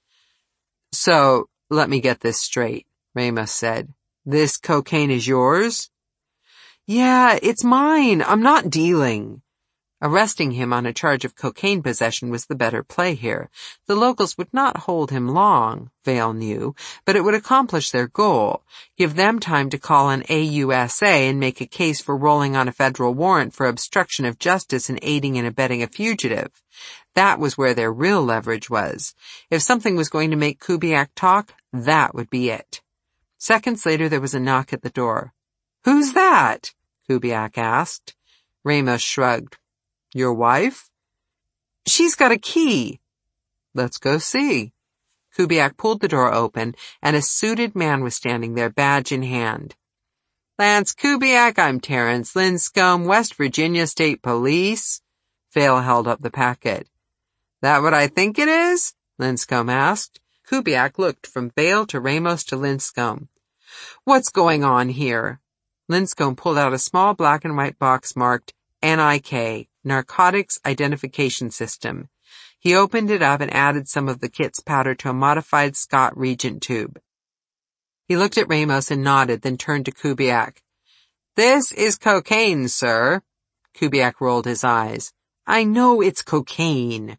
So, let me get this straight, Ramos said. This cocaine is yours? Yeah, it's mine. I'm not dealing. Arresting him on a charge of cocaine possession was the better play here. The locals would not hold him long, Vale knew, but it would accomplish their goal, give them time to call an A U S A and make a case for rolling on a federal warrant for obstruction of justice and aiding and abetting a fugitive. That was where their real leverage was. If something was going to make Kubiak talk, that would be it. Seconds later there was a knock at the door. Who's that? Kubiak asked. Ramos shrugged. Your wife? She's got a key. Let's go see. Kubiak pulled the door open, and a suited man was standing there, badge in hand. Lance Kubiak, I'm Terrence Linscomb, West Virginia State Police. Vale held up the packet. That what I think it is? Linscomb asked. Kubiak looked from Vale to Ramos to Linscomb. What's going on here? Linscomb pulled out a small black and white box marked N I K, Narcotics Identification System. He opened it up and added some of the kit's powder to a modified Scott Regent tube. He looked at Ramos and nodded, then turned to Kubiak. This is cocaine, sir. Kubiak rolled his eyes. I know it's cocaine.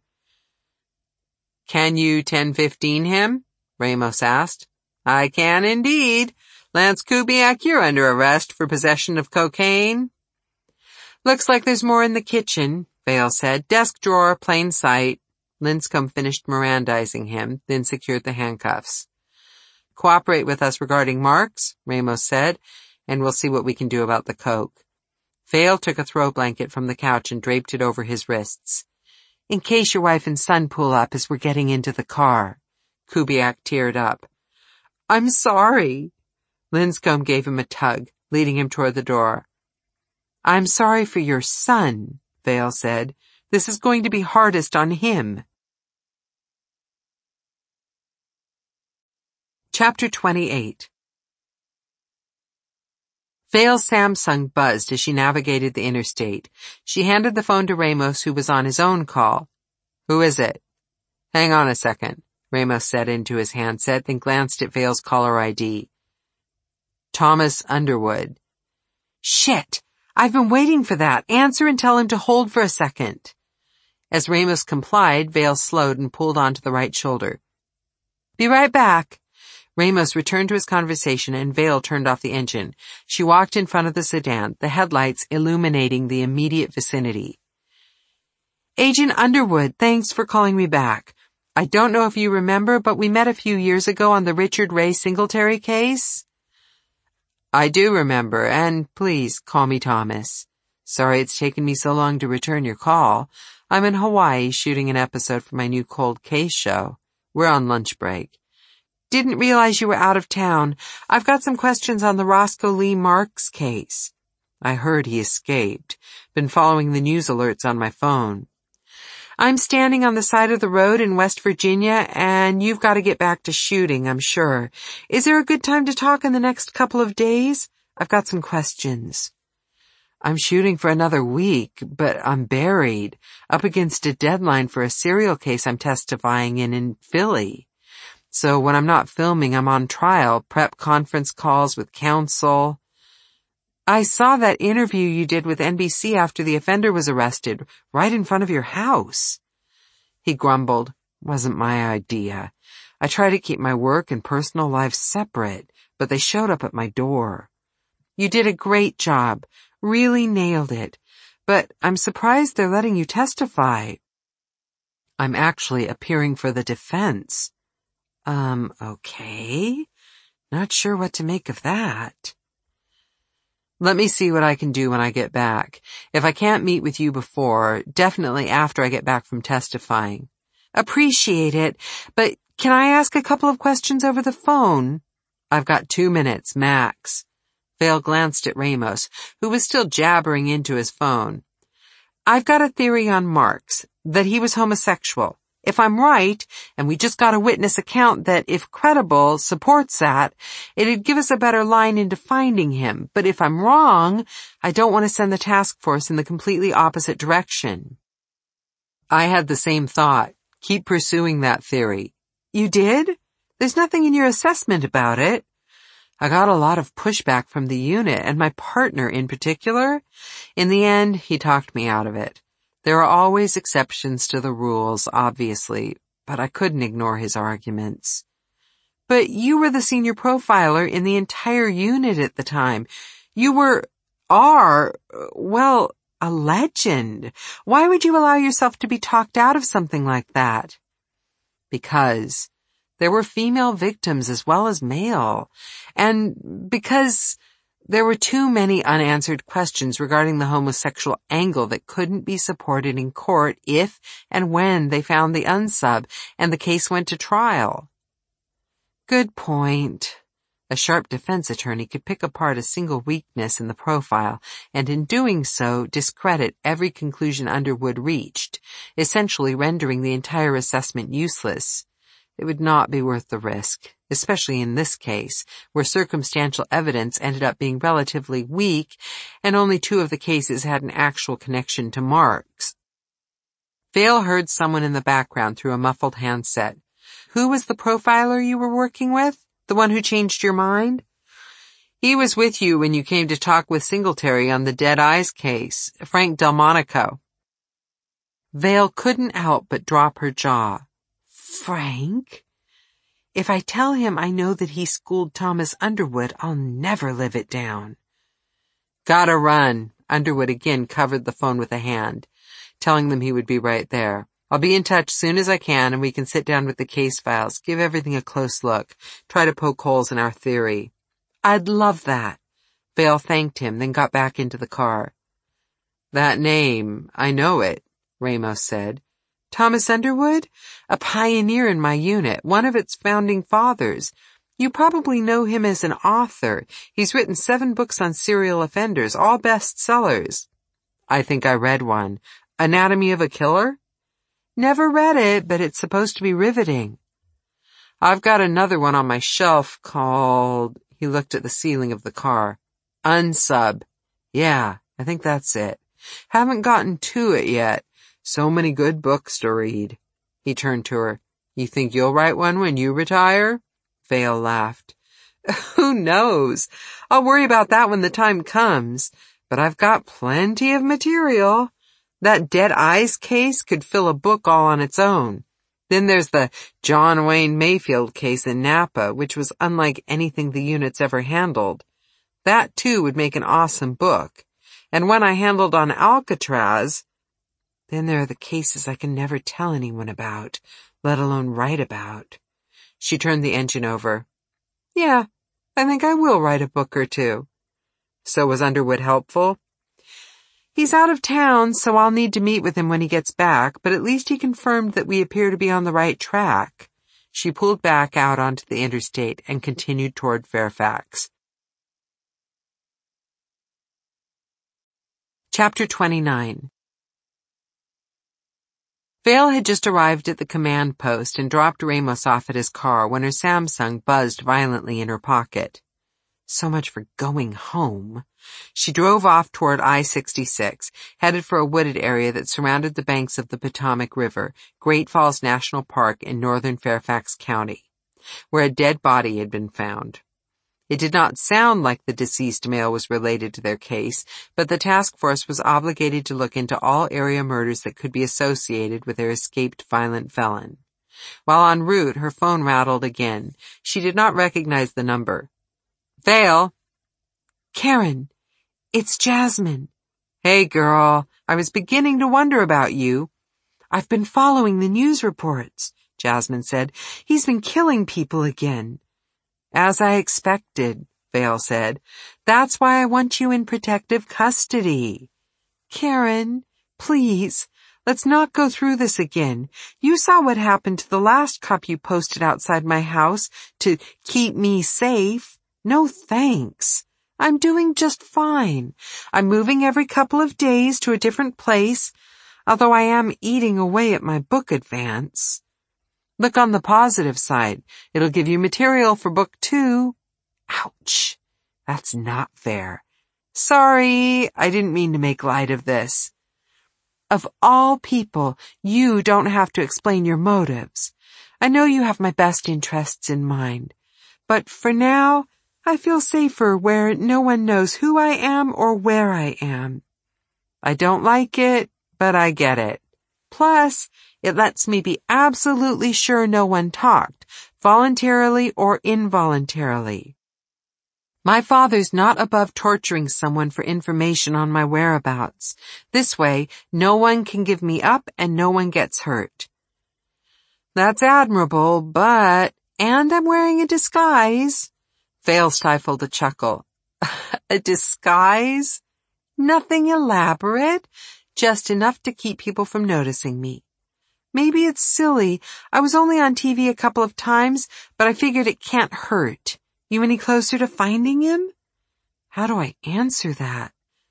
Can you ten fifteen him? Ramos asked. I can indeed. Lance Kubiak, you're under arrest for possession of cocaine. Looks like there's more in the kitchen, Vale said. Desk drawer, plain sight. Linscomb finished Mirandizing him, then secured the handcuffs. Cooperate with us regarding Marks, Ramos said, and we'll see what we can do about the coke. Vale took a throw blanket from the couch and draped it over his wrists. In case your wife and son pull up as we're getting into the car. Kubiak teared up. I'm sorry. Linscomb gave him a tug, leading him toward the door. I'm sorry for your son, Vale said. This is going to be hardest on him. Chapter twenty-eight. Vale's Samsung buzzed as she navigated the interstate. She handed the phone to Ramos, who was on his own call. Who is it? Hang on a second, Ramos said into his handset, then glanced at Vale's caller I D. Thomas Underwood. Shit! I've been waiting for that. Answer and tell him to hold for a second. As Ramos complied, Vale slowed and pulled onto the right shoulder. Be right back. Ramos returned to his conversation and Vale turned off the engine. She walked in front of the sedan, the headlights illuminating the immediate vicinity. Agent Underwood, thanks for calling me back. I don't know if you remember, but we met a few years ago on the Richard Ray Singletary case. I do remember, and please call me Thomas. Sorry it's taken me so long to return your call. I'm in Hawaii shooting an episode for my new cold case show. We're on lunch break. Didn't realize you were out of town. I've got some questions on the Roscoe Lee Marks case. I heard he escaped. Been following the news alerts on my phone. I'm standing on the side of the road in West Virginia, and you've got to get back to shooting, I'm sure. Is there a good time to talk in the next couple of days? I've got some questions. I'm shooting for another week, but I'm buried, up against a deadline for a serial case I'm testifying in in Philly. So when I'm not filming, I'm on trial, prep conference calls with counsel. I saw that interview you did with N B C after the offender was arrested, right in front of your house. He grumbled. Wasn't my idea. I try to keep my work and personal life separate, but they showed up at my door. You did a great job. Really nailed it. But I'm surprised they're letting you testify. I'm actually appearing for the defense. Um, okay. Not sure what to make of that. Let me see what I can do when I get back. If I can't meet with you before, definitely after I get back from testifying. Appreciate it, but can I ask a couple of questions over the phone? I've got two minutes, max. Vale glanced at Ramos, who was still jabbering into his phone. I've got a theory on Marks, that he was homosexual. If I'm right, and we just got a witness account that, if credible, supports that, it'd give us a better line into finding him. But if I'm wrong, I don't want to send the task force in the completely opposite direction. I had the same thought. Keep pursuing that theory. You did? There's nothing in your assessment about it. I got a lot of pushback from the unit and my partner in particular. In the end, he talked me out of it. There are always exceptions to the rules, obviously, but I couldn't ignore his arguments. But you were the senior profiler in the entire unit at the time. You were, are, well, a legend. Why would you allow yourself to be talked out of something like that? Because there were female victims as well as male, and because there were too many unanswered questions regarding the homosexual angle that couldn't be supported in court if and when they found the unsub and the case went to trial. Good point. A sharp defense attorney could pick apart a single weakness in the profile and in doing so discredit every conclusion Underwood reached, essentially rendering the entire assessment useless. It would not be worth the risk, especially in this case, where circumstantial evidence ended up being relatively weak and only two of the cases had an actual connection to Marks. Vale heard someone in the background through a muffled handset. Who was the profiler you were working with? The one who changed your mind? He was with you when you came to talk with Singletary on the Dead Eyes case, Frank Delmonico. Vale couldn't help but drop her jaw. Frank? If I tell him I know that he schooled Thomas Underwood, I'll never live it down. Gotta run. Underwood again covered the phone with a hand, telling them he would be right there. I'll be in touch soon as I can and we can sit down with the case files, give everything a close look, try to poke holes in our theory. I'd love that. Vale thanked him, then got back into the car. That name, I know it, Ramos said. Thomas Underwood? A pioneer in my unit, one of its founding fathers. You probably know him as an author. He's written seven books on serial offenders, all bestsellers. I think I read one. Anatomy of a Killer? Never read it, but it's supposed to be riveting. I've got another one on my shelf called... He looked at the ceiling of the car. Unsub. Yeah, I think that's it. Haven't gotten to it yet. So many good books to read. He turned to her. You think you'll write one when you retire? Vale laughed. Who knows? I'll worry about that when the time comes. But I've got plenty of material. That Dead Eyes case could fill a book all on its own. Then there's the John Wayne Mayfield case in Napa, which was unlike anything the unit's ever handled. That, too, would make an awesome book. And one I handled on Alcatraz. Then there are the cases I can never tell anyone about, let alone write about. She turned the engine over. Yeah, I think I will write a book or two. So was Underwood helpful? He's out of town, so I'll need to meet with him when he gets back, but at least he confirmed that we appear to be on the right track. She pulled back out onto the interstate and continued toward Fairfax. Chapter twenty-nine. Vale had just arrived at the command post and dropped Ramos off at his car when her Samsung buzzed violently in her pocket. So much for going home. She drove off toward I sixty-six, headed for a wooded area that surrounded the banks of the Potomac River, Great Falls National Park in northern Fairfax County, where a dead body had been found. It did not sound like the deceased male was related to their case, but the task force was obligated to look into all area murders that could be associated with their escaped violent felon. While en route, her phone rattled again. She did not recognize the number. Vale? Karen, it's Jasmine. Hey, girl, I was beginning to wonder about you. I've been following the news reports, Jasmine said. He's been killing people again. As I expected, Vale said. That's why I want you in protective custody. Karen, please, let's not go through this again. You saw what happened to the last cop you posted outside my house to keep me safe. No thanks. I'm doing just fine. I'm moving every couple of days to a different place, although I am eating away at my book advance. Look on the positive side. It'll give you material for book two. Ouch. That's not fair. Sorry, I didn't mean to make light of this. Of all people, you don't have to explain your motives. I know you have my best interests in mind. But for now, I feel safer where no one knows who I am or where I am. I don't like it, but I get it. Plus, it lets me be absolutely sure no one talked, voluntarily or involuntarily. My father's not above torturing someone for information on my whereabouts. This way, no one can give me up and no one gets hurt. That's admirable, but... And I'm wearing a disguise. Vale stifled a chuckle. A disguise? Nothing elaborate, just enough to keep people from noticing me. Maybe it's silly. I was only on T V a couple of times, but I figured it can't hurt. You any closer to finding him? How do I answer that?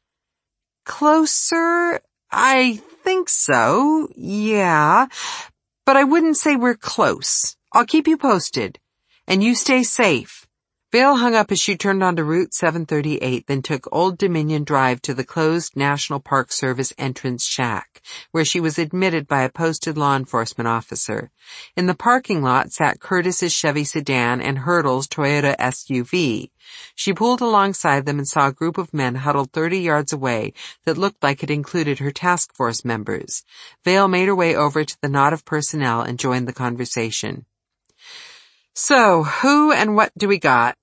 Closer? I think so, yeah. But I wouldn't say we're close. I'll keep you posted. And you stay safe. Vale hung up as she turned onto Route seven thirty-eight, then took Old Dominion Drive to the closed National Park Service entrance shack, where she was admitted by a posted law enforcement officer. In the parking lot sat Curtis's Chevy sedan and Hurdle's Toyota S U V. She pulled alongside them and saw a group of men huddled thirty yards away that looked like it included her task force members. Vale made her way over to the knot of personnel and joined the conversation. So, who and what do we got?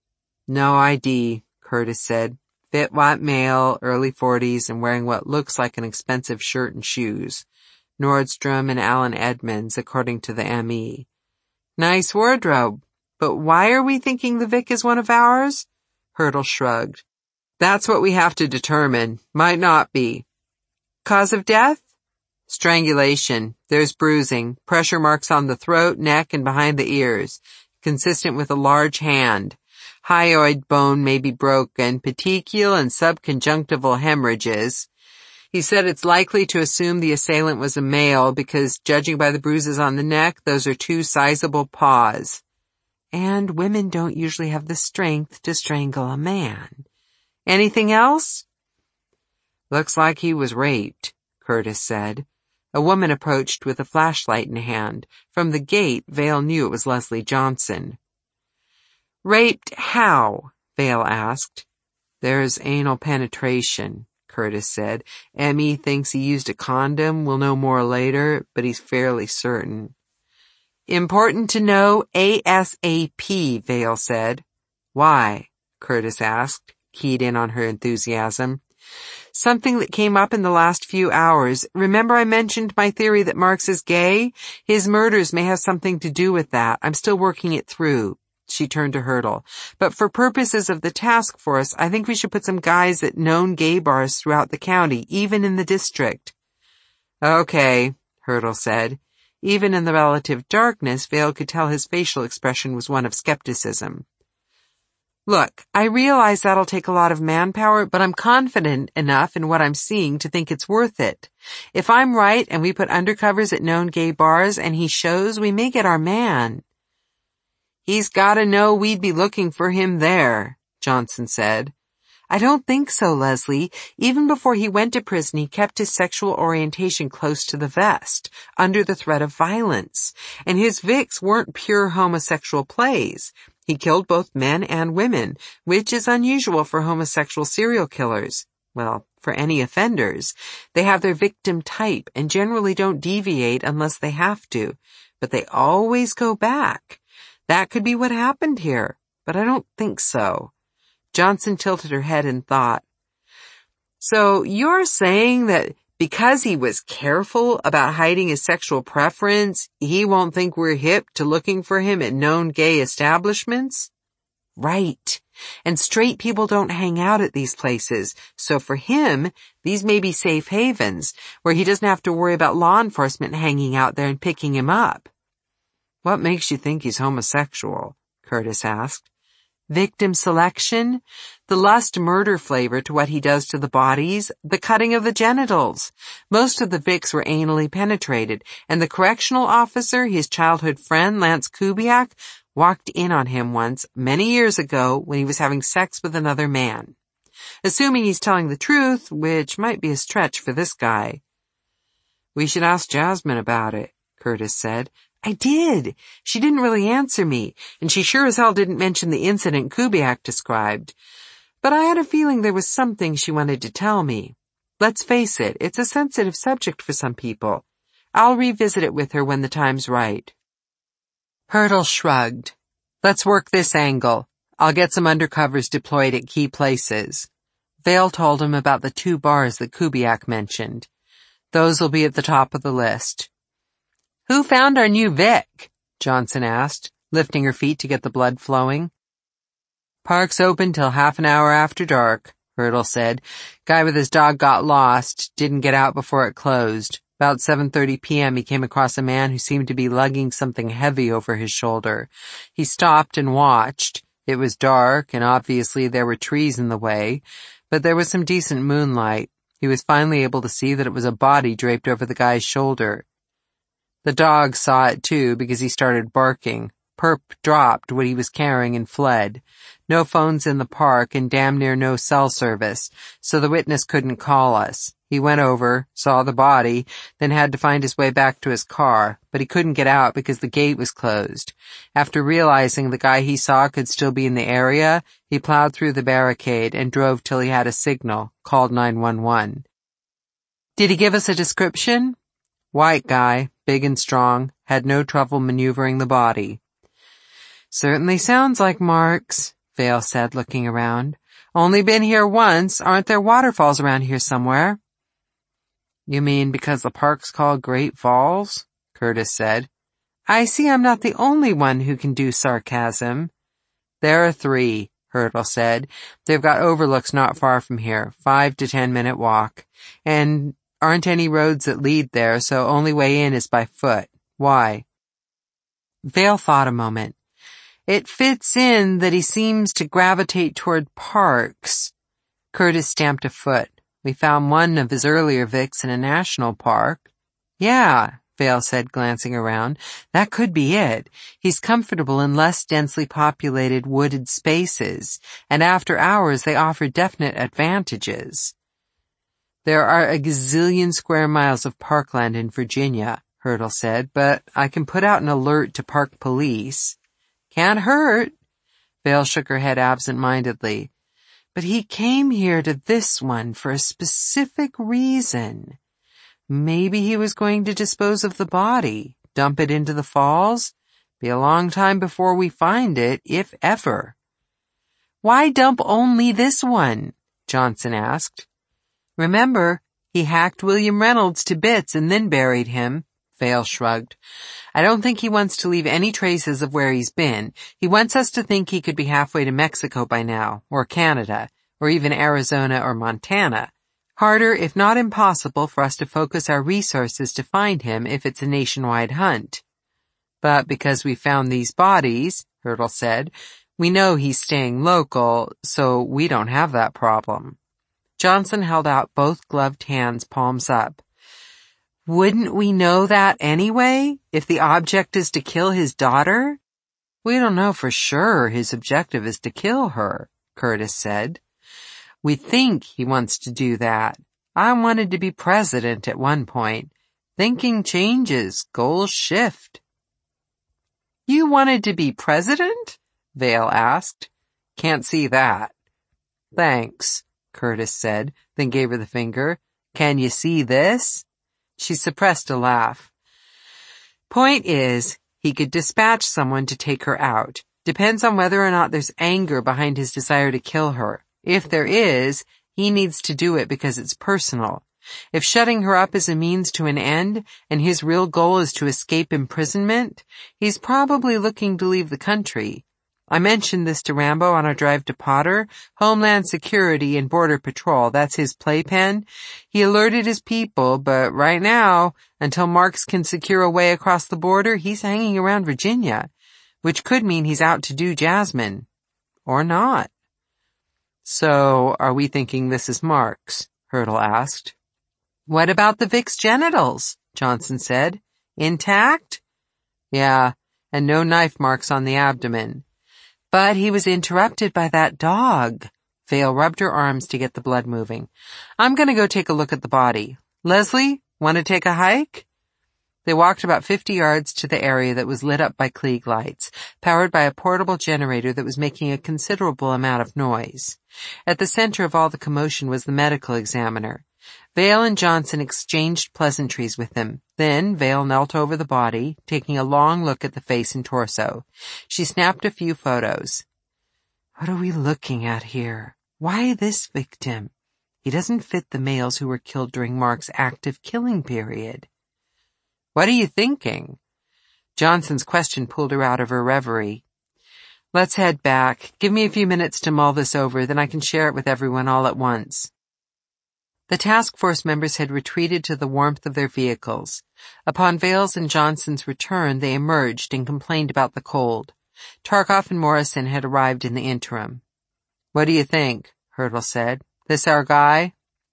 No I D, Curtis said. Fit white male, early forties, and wearing what looks like an expensive shirt and shoes. Nordstrom and Allen Edmonds, according to the M E. Nice wardrobe. But why are we thinking the Vic is one of ours? Hurdle shrugged. That's what we have to determine. Might not be. Cause of death? Strangulation. There's bruising. Pressure marks on the throat, neck, and behind the ears. Consistent with a large hand. Hyoid bone may be broken. Petechial and subconjunctival hemorrhages. He said it's likely to assume the assailant was a male because, judging by the bruises on the neck, those are two sizable paws. And women don't usually have the strength to strangle a man. Anything else? Looks like he was raped, Curtis said. A woman approached with a flashlight in hand. From the gate, Vale knew it was Leslie Johnson. Raped how? Vale asked. There's anal penetration, Curtis said. M E thinks he used a condom. We'll know more later, but he's fairly certain. Important to know ASAP, Vale said. Why? Curtis asked, keyed in on her enthusiasm. Something that came up in the last few hours. Remember I mentioned my theory that Marks is gay? His murders may have something to do with that. I'm still working it through. She turned to Hurdle. But for purposes of the task force, I think we should put some guys at known gay bars throughout the county, even in the district. Okay, Hurdle said. Even in the relative darkness, Vale could tell his facial expression was one of skepticism. Look, I realize that'll take a lot of manpower, but I'm confident enough in what I'm seeing to think it's worth it. If I'm right and we put undercovers at known gay bars and he shows, we may get our man. He's gotta know we'd be looking for him there, Johnson said. I don't think so, Leslie. Even before he went to prison, he kept his sexual orientation close to the vest, under the threat of violence. And his Vics weren't pure homosexual plays. He killed both men and women, which is unusual for homosexual serial killers. Well, for any offenders. They have their victim type and generally don't deviate unless they have to, but they always go back. That could be what happened here, but I don't think so. Johnson tilted her head in thought. So you're saying that because he was careful about hiding his sexual preference, he won't think we're hip to looking for him at known gay establishments? Right. And straight people don't hang out at these places, so for him, these may be safe havens, where he doesn't have to worry about law enforcement hanging out there and picking him up. What makes you think he's homosexual? Curtis asked. Victim selection, the lust murder flavor to what he does to the bodies, the cutting of the genitals. Most of the Vics were anally penetrated, and the correctional officer, his childhood friend, Lance Kubiak, walked in on him once, many years ago, when he was having sex with another man. Assuming he's telling the truth, which might be a stretch for this guy. We should ask Jasmine about it, Curtis said. I did. She didn't really answer me, and she sure as hell didn't mention the incident Kubiak described. But I had a feeling there was something she wanted to tell me. Let's face it, it's a sensitive subject for some people. I'll revisit it with her when the time's right. Hurdle shrugged. Let's work this angle. I'll get some undercovers deployed at key places. Vale told him about the two bars that Kubiak mentioned. Those'll be at the top of the list. Who found our new Vic? Johnson asked, lifting her feet to get the blood flowing. Park's open till half an hour after dark, Hurdle said. Guy with his dog got lost, didn't get out before it closed. About seven thirty p.m. he came across a man who seemed to be lugging something heavy over his shoulder. He stopped and watched. It was dark, and obviously there were trees in the way, but there was some decent moonlight. He was finally able to see that it was a body draped over the guy's shoulder. The dog saw it too because he started barking. Perp dropped what he was carrying and fled. No phones in the park and damn near no cell service, so the witness couldn't call us. He went over, saw the body, then had to find his way back to his car, but he couldn't get out because the gate was closed. After realizing the guy he saw could still be in the area, he plowed through the barricade and drove till he had a signal, called nine one one. Did he give us a description? White guy, big and strong, had no trouble maneuvering the body. Certainly sounds like Mark's, Vale said, looking around. Only been here once. Aren't there waterfalls around here somewhere? You mean because the park's called Great Falls? Curtis said. I see I'm not the only one who can do sarcasm. There are three, Hurdle said. They've got overlooks not far from here, five to ten minute walk. And aren't any roads that lead there, so only way in is by foot. Why? Vale thought a moment. It fits in that he seems to gravitate toward parks. Curtis stamped a foot. We found one of his earlier Vics in a national park. Yeah, Vale said, glancing around. That could be it. He's comfortable in less densely populated wooded spaces, and after hours they offer definite advantages. There are a gazillion square miles of parkland in Virginia, Hurdle said, but I can put out an alert to park police. Can't hurt. Vale shook her head absent-mindedly. But he came here to this one for a specific reason. Maybe he was going to dispose of the body, dump it into the falls. Be a long time before we find it, if ever. Why dump only this one? Johnson asked. Remember, he hacked William Reynolds to bits and then buried him. Vale shrugged. I don't think he wants to leave any traces of where he's been. He wants us to think he could be halfway to Mexico by now, or Canada, or even Arizona or Montana. Harder, if not impossible, for us to focus our resources to find him if it's a nationwide hunt. But because we found these bodies, Hurdle said, we know he's staying local, so we don't have that problem. Johnson held out both gloved hands, palms up. Wouldn't we know that anyway, if the object is to kill his daughter? We don't know for sure his objective is to kill her, Curtis said. We think he wants to do that. I wanted to be president at one point. Thinking changes, goals shift. You wanted to be president? Vale asked. Can't see that. Thanks, Curtis said, then gave her the finger. Can you see this? She suppressed a laugh. Point is, he could dispatch someone to take her out. Depends on whether or not there's anger behind his desire to kill her. If there is, he needs to do it because it's personal. If shutting her up is a means to an end, and his real goal is to escape imprisonment, he's probably looking to leave the country. I mentioned this to Rambo on our drive to Potter. Homeland Security and Border Patrol, that's his playpen. He alerted his people, but right now, until Marks can secure a way across the border, he's hanging around Virginia, which could mean he's out to do Jasmine. Or not. So, are we thinking this is Marks? Hurdle asked. What about the Vic's genitals? Johnson said. Intact? Yeah, and no knife marks on the abdomen. But he was interrupted by that dog. Vale rubbed her arms to get the blood moving. I'm going to go take a look at the body. Leslie, Want to take a hike? They walked about fifty yards to the area that was lit up by Klieg lights, powered by a portable generator that was making a considerable amount of noise. At the center of all the commotion was the medical examiner. Vale and Johnson exchanged pleasantries with him. Then Vale knelt over the body, taking a long look at the face and torso. She snapped a few photos. What are we looking at here? Why this victim? He doesn't fit the males who were killed during Mark's active killing period. What are you thinking? Johnson's question pulled her out of her reverie. Let's head back. Give me a few minutes to mull this over, then I can share it with everyone all at once. The task force members had retreated to the warmth of their vehicles. Upon Vale's and Johnson's return, they emerged and complained about the cold. Tarkov and Morrison had arrived in the interim. What do you think? Hurdle said. This our guy?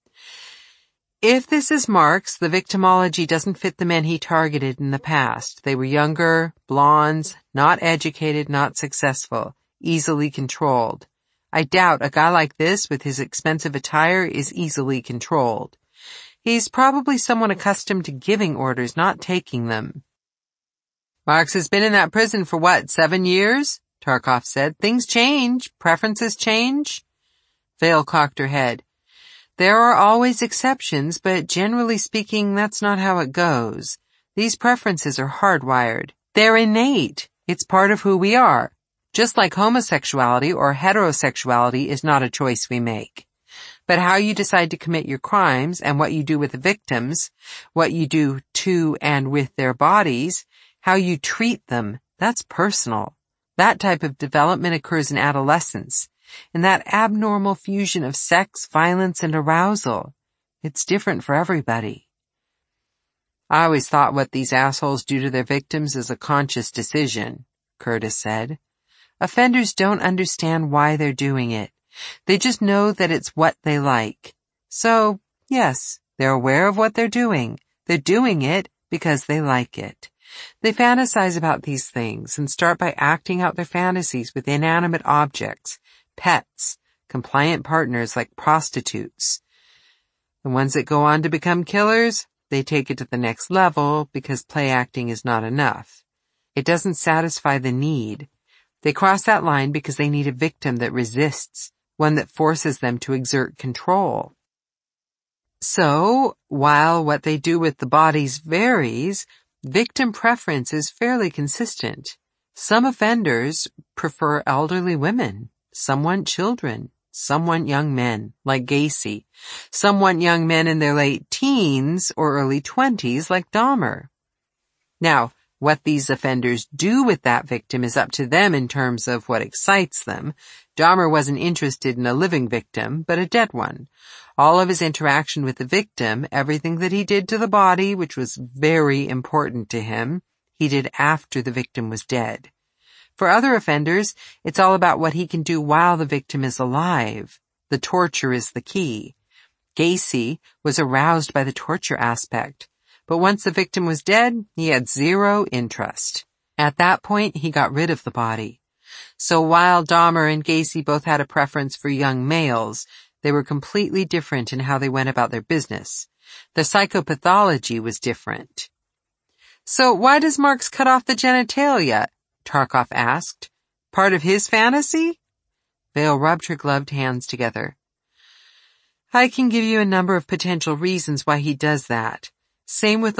If this is Mark's, the victimology doesn't fit the men he targeted in the past. They were younger, blondes, not educated, not successful, easily controlled. I doubt a guy like this with his expensive attire is easily controlled. He's probably someone accustomed to giving orders, not taking them. Marks has been in that prison for what, seven years? Tarkov said. Things change. Preferences change. Vale cocked her head. There are always exceptions, but generally speaking, that's not how it goes. These preferences are hardwired. They're innate. It's part of who we are. Just like homosexuality or heterosexuality is not a choice we make. But how you decide to commit your crimes and what you do with the victims, what you do to and with their bodies, how you treat them, that's personal. That type of development occurs in adolescence. And that abnormal fusion of sex, violence, and arousal. It's different for everybody. I always thought what these assholes do to their victims is a conscious decision, Curtis said. Offenders don't understand why they're doing it. They just know that it's what they like. So, yes, they're aware of what they're doing. They're doing it because they like it. They fantasize about these things and start by acting out their fantasies with inanimate objects. Pets, compliant partners like prostitutes. The ones that go on to become killers, they take it to the next level because play acting is not enough. It doesn't satisfy the need. They cross that line because they need a victim that resists, one that forces them to exert control. So, while what they do with the bodies varies, victim preference is fairly consistent. Some offenders prefer elderly women. Some want children. Some want young men, like Gacy. Some want young men in their late teens or early twenties, like Dahmer. Now, what these offenders do with that victim is up to them in terms of what excites them. Dahmer wasn't interested in a living victim, but a dead one. All of his interaction with the victim, everything that he did to the body, which was very important to him, he did after the victim was dead. For other offenders, it's all about what he can do while the victim is alive. The torture is the key. Gacy was aroused by the torture aspect, but once the victim was dead, he had zero interest. At that point, he got rid of the body. So while Dahmer and Gacy both had a preference for young males, they were completely different in how they went about their business. The psychopathology was different. So why does Marks cut off the genitalia? Tarkov asked. Part of his fantasy? Vale rubbed her gloved hands together. I can give you a number of potential reasons why he does that. Same with the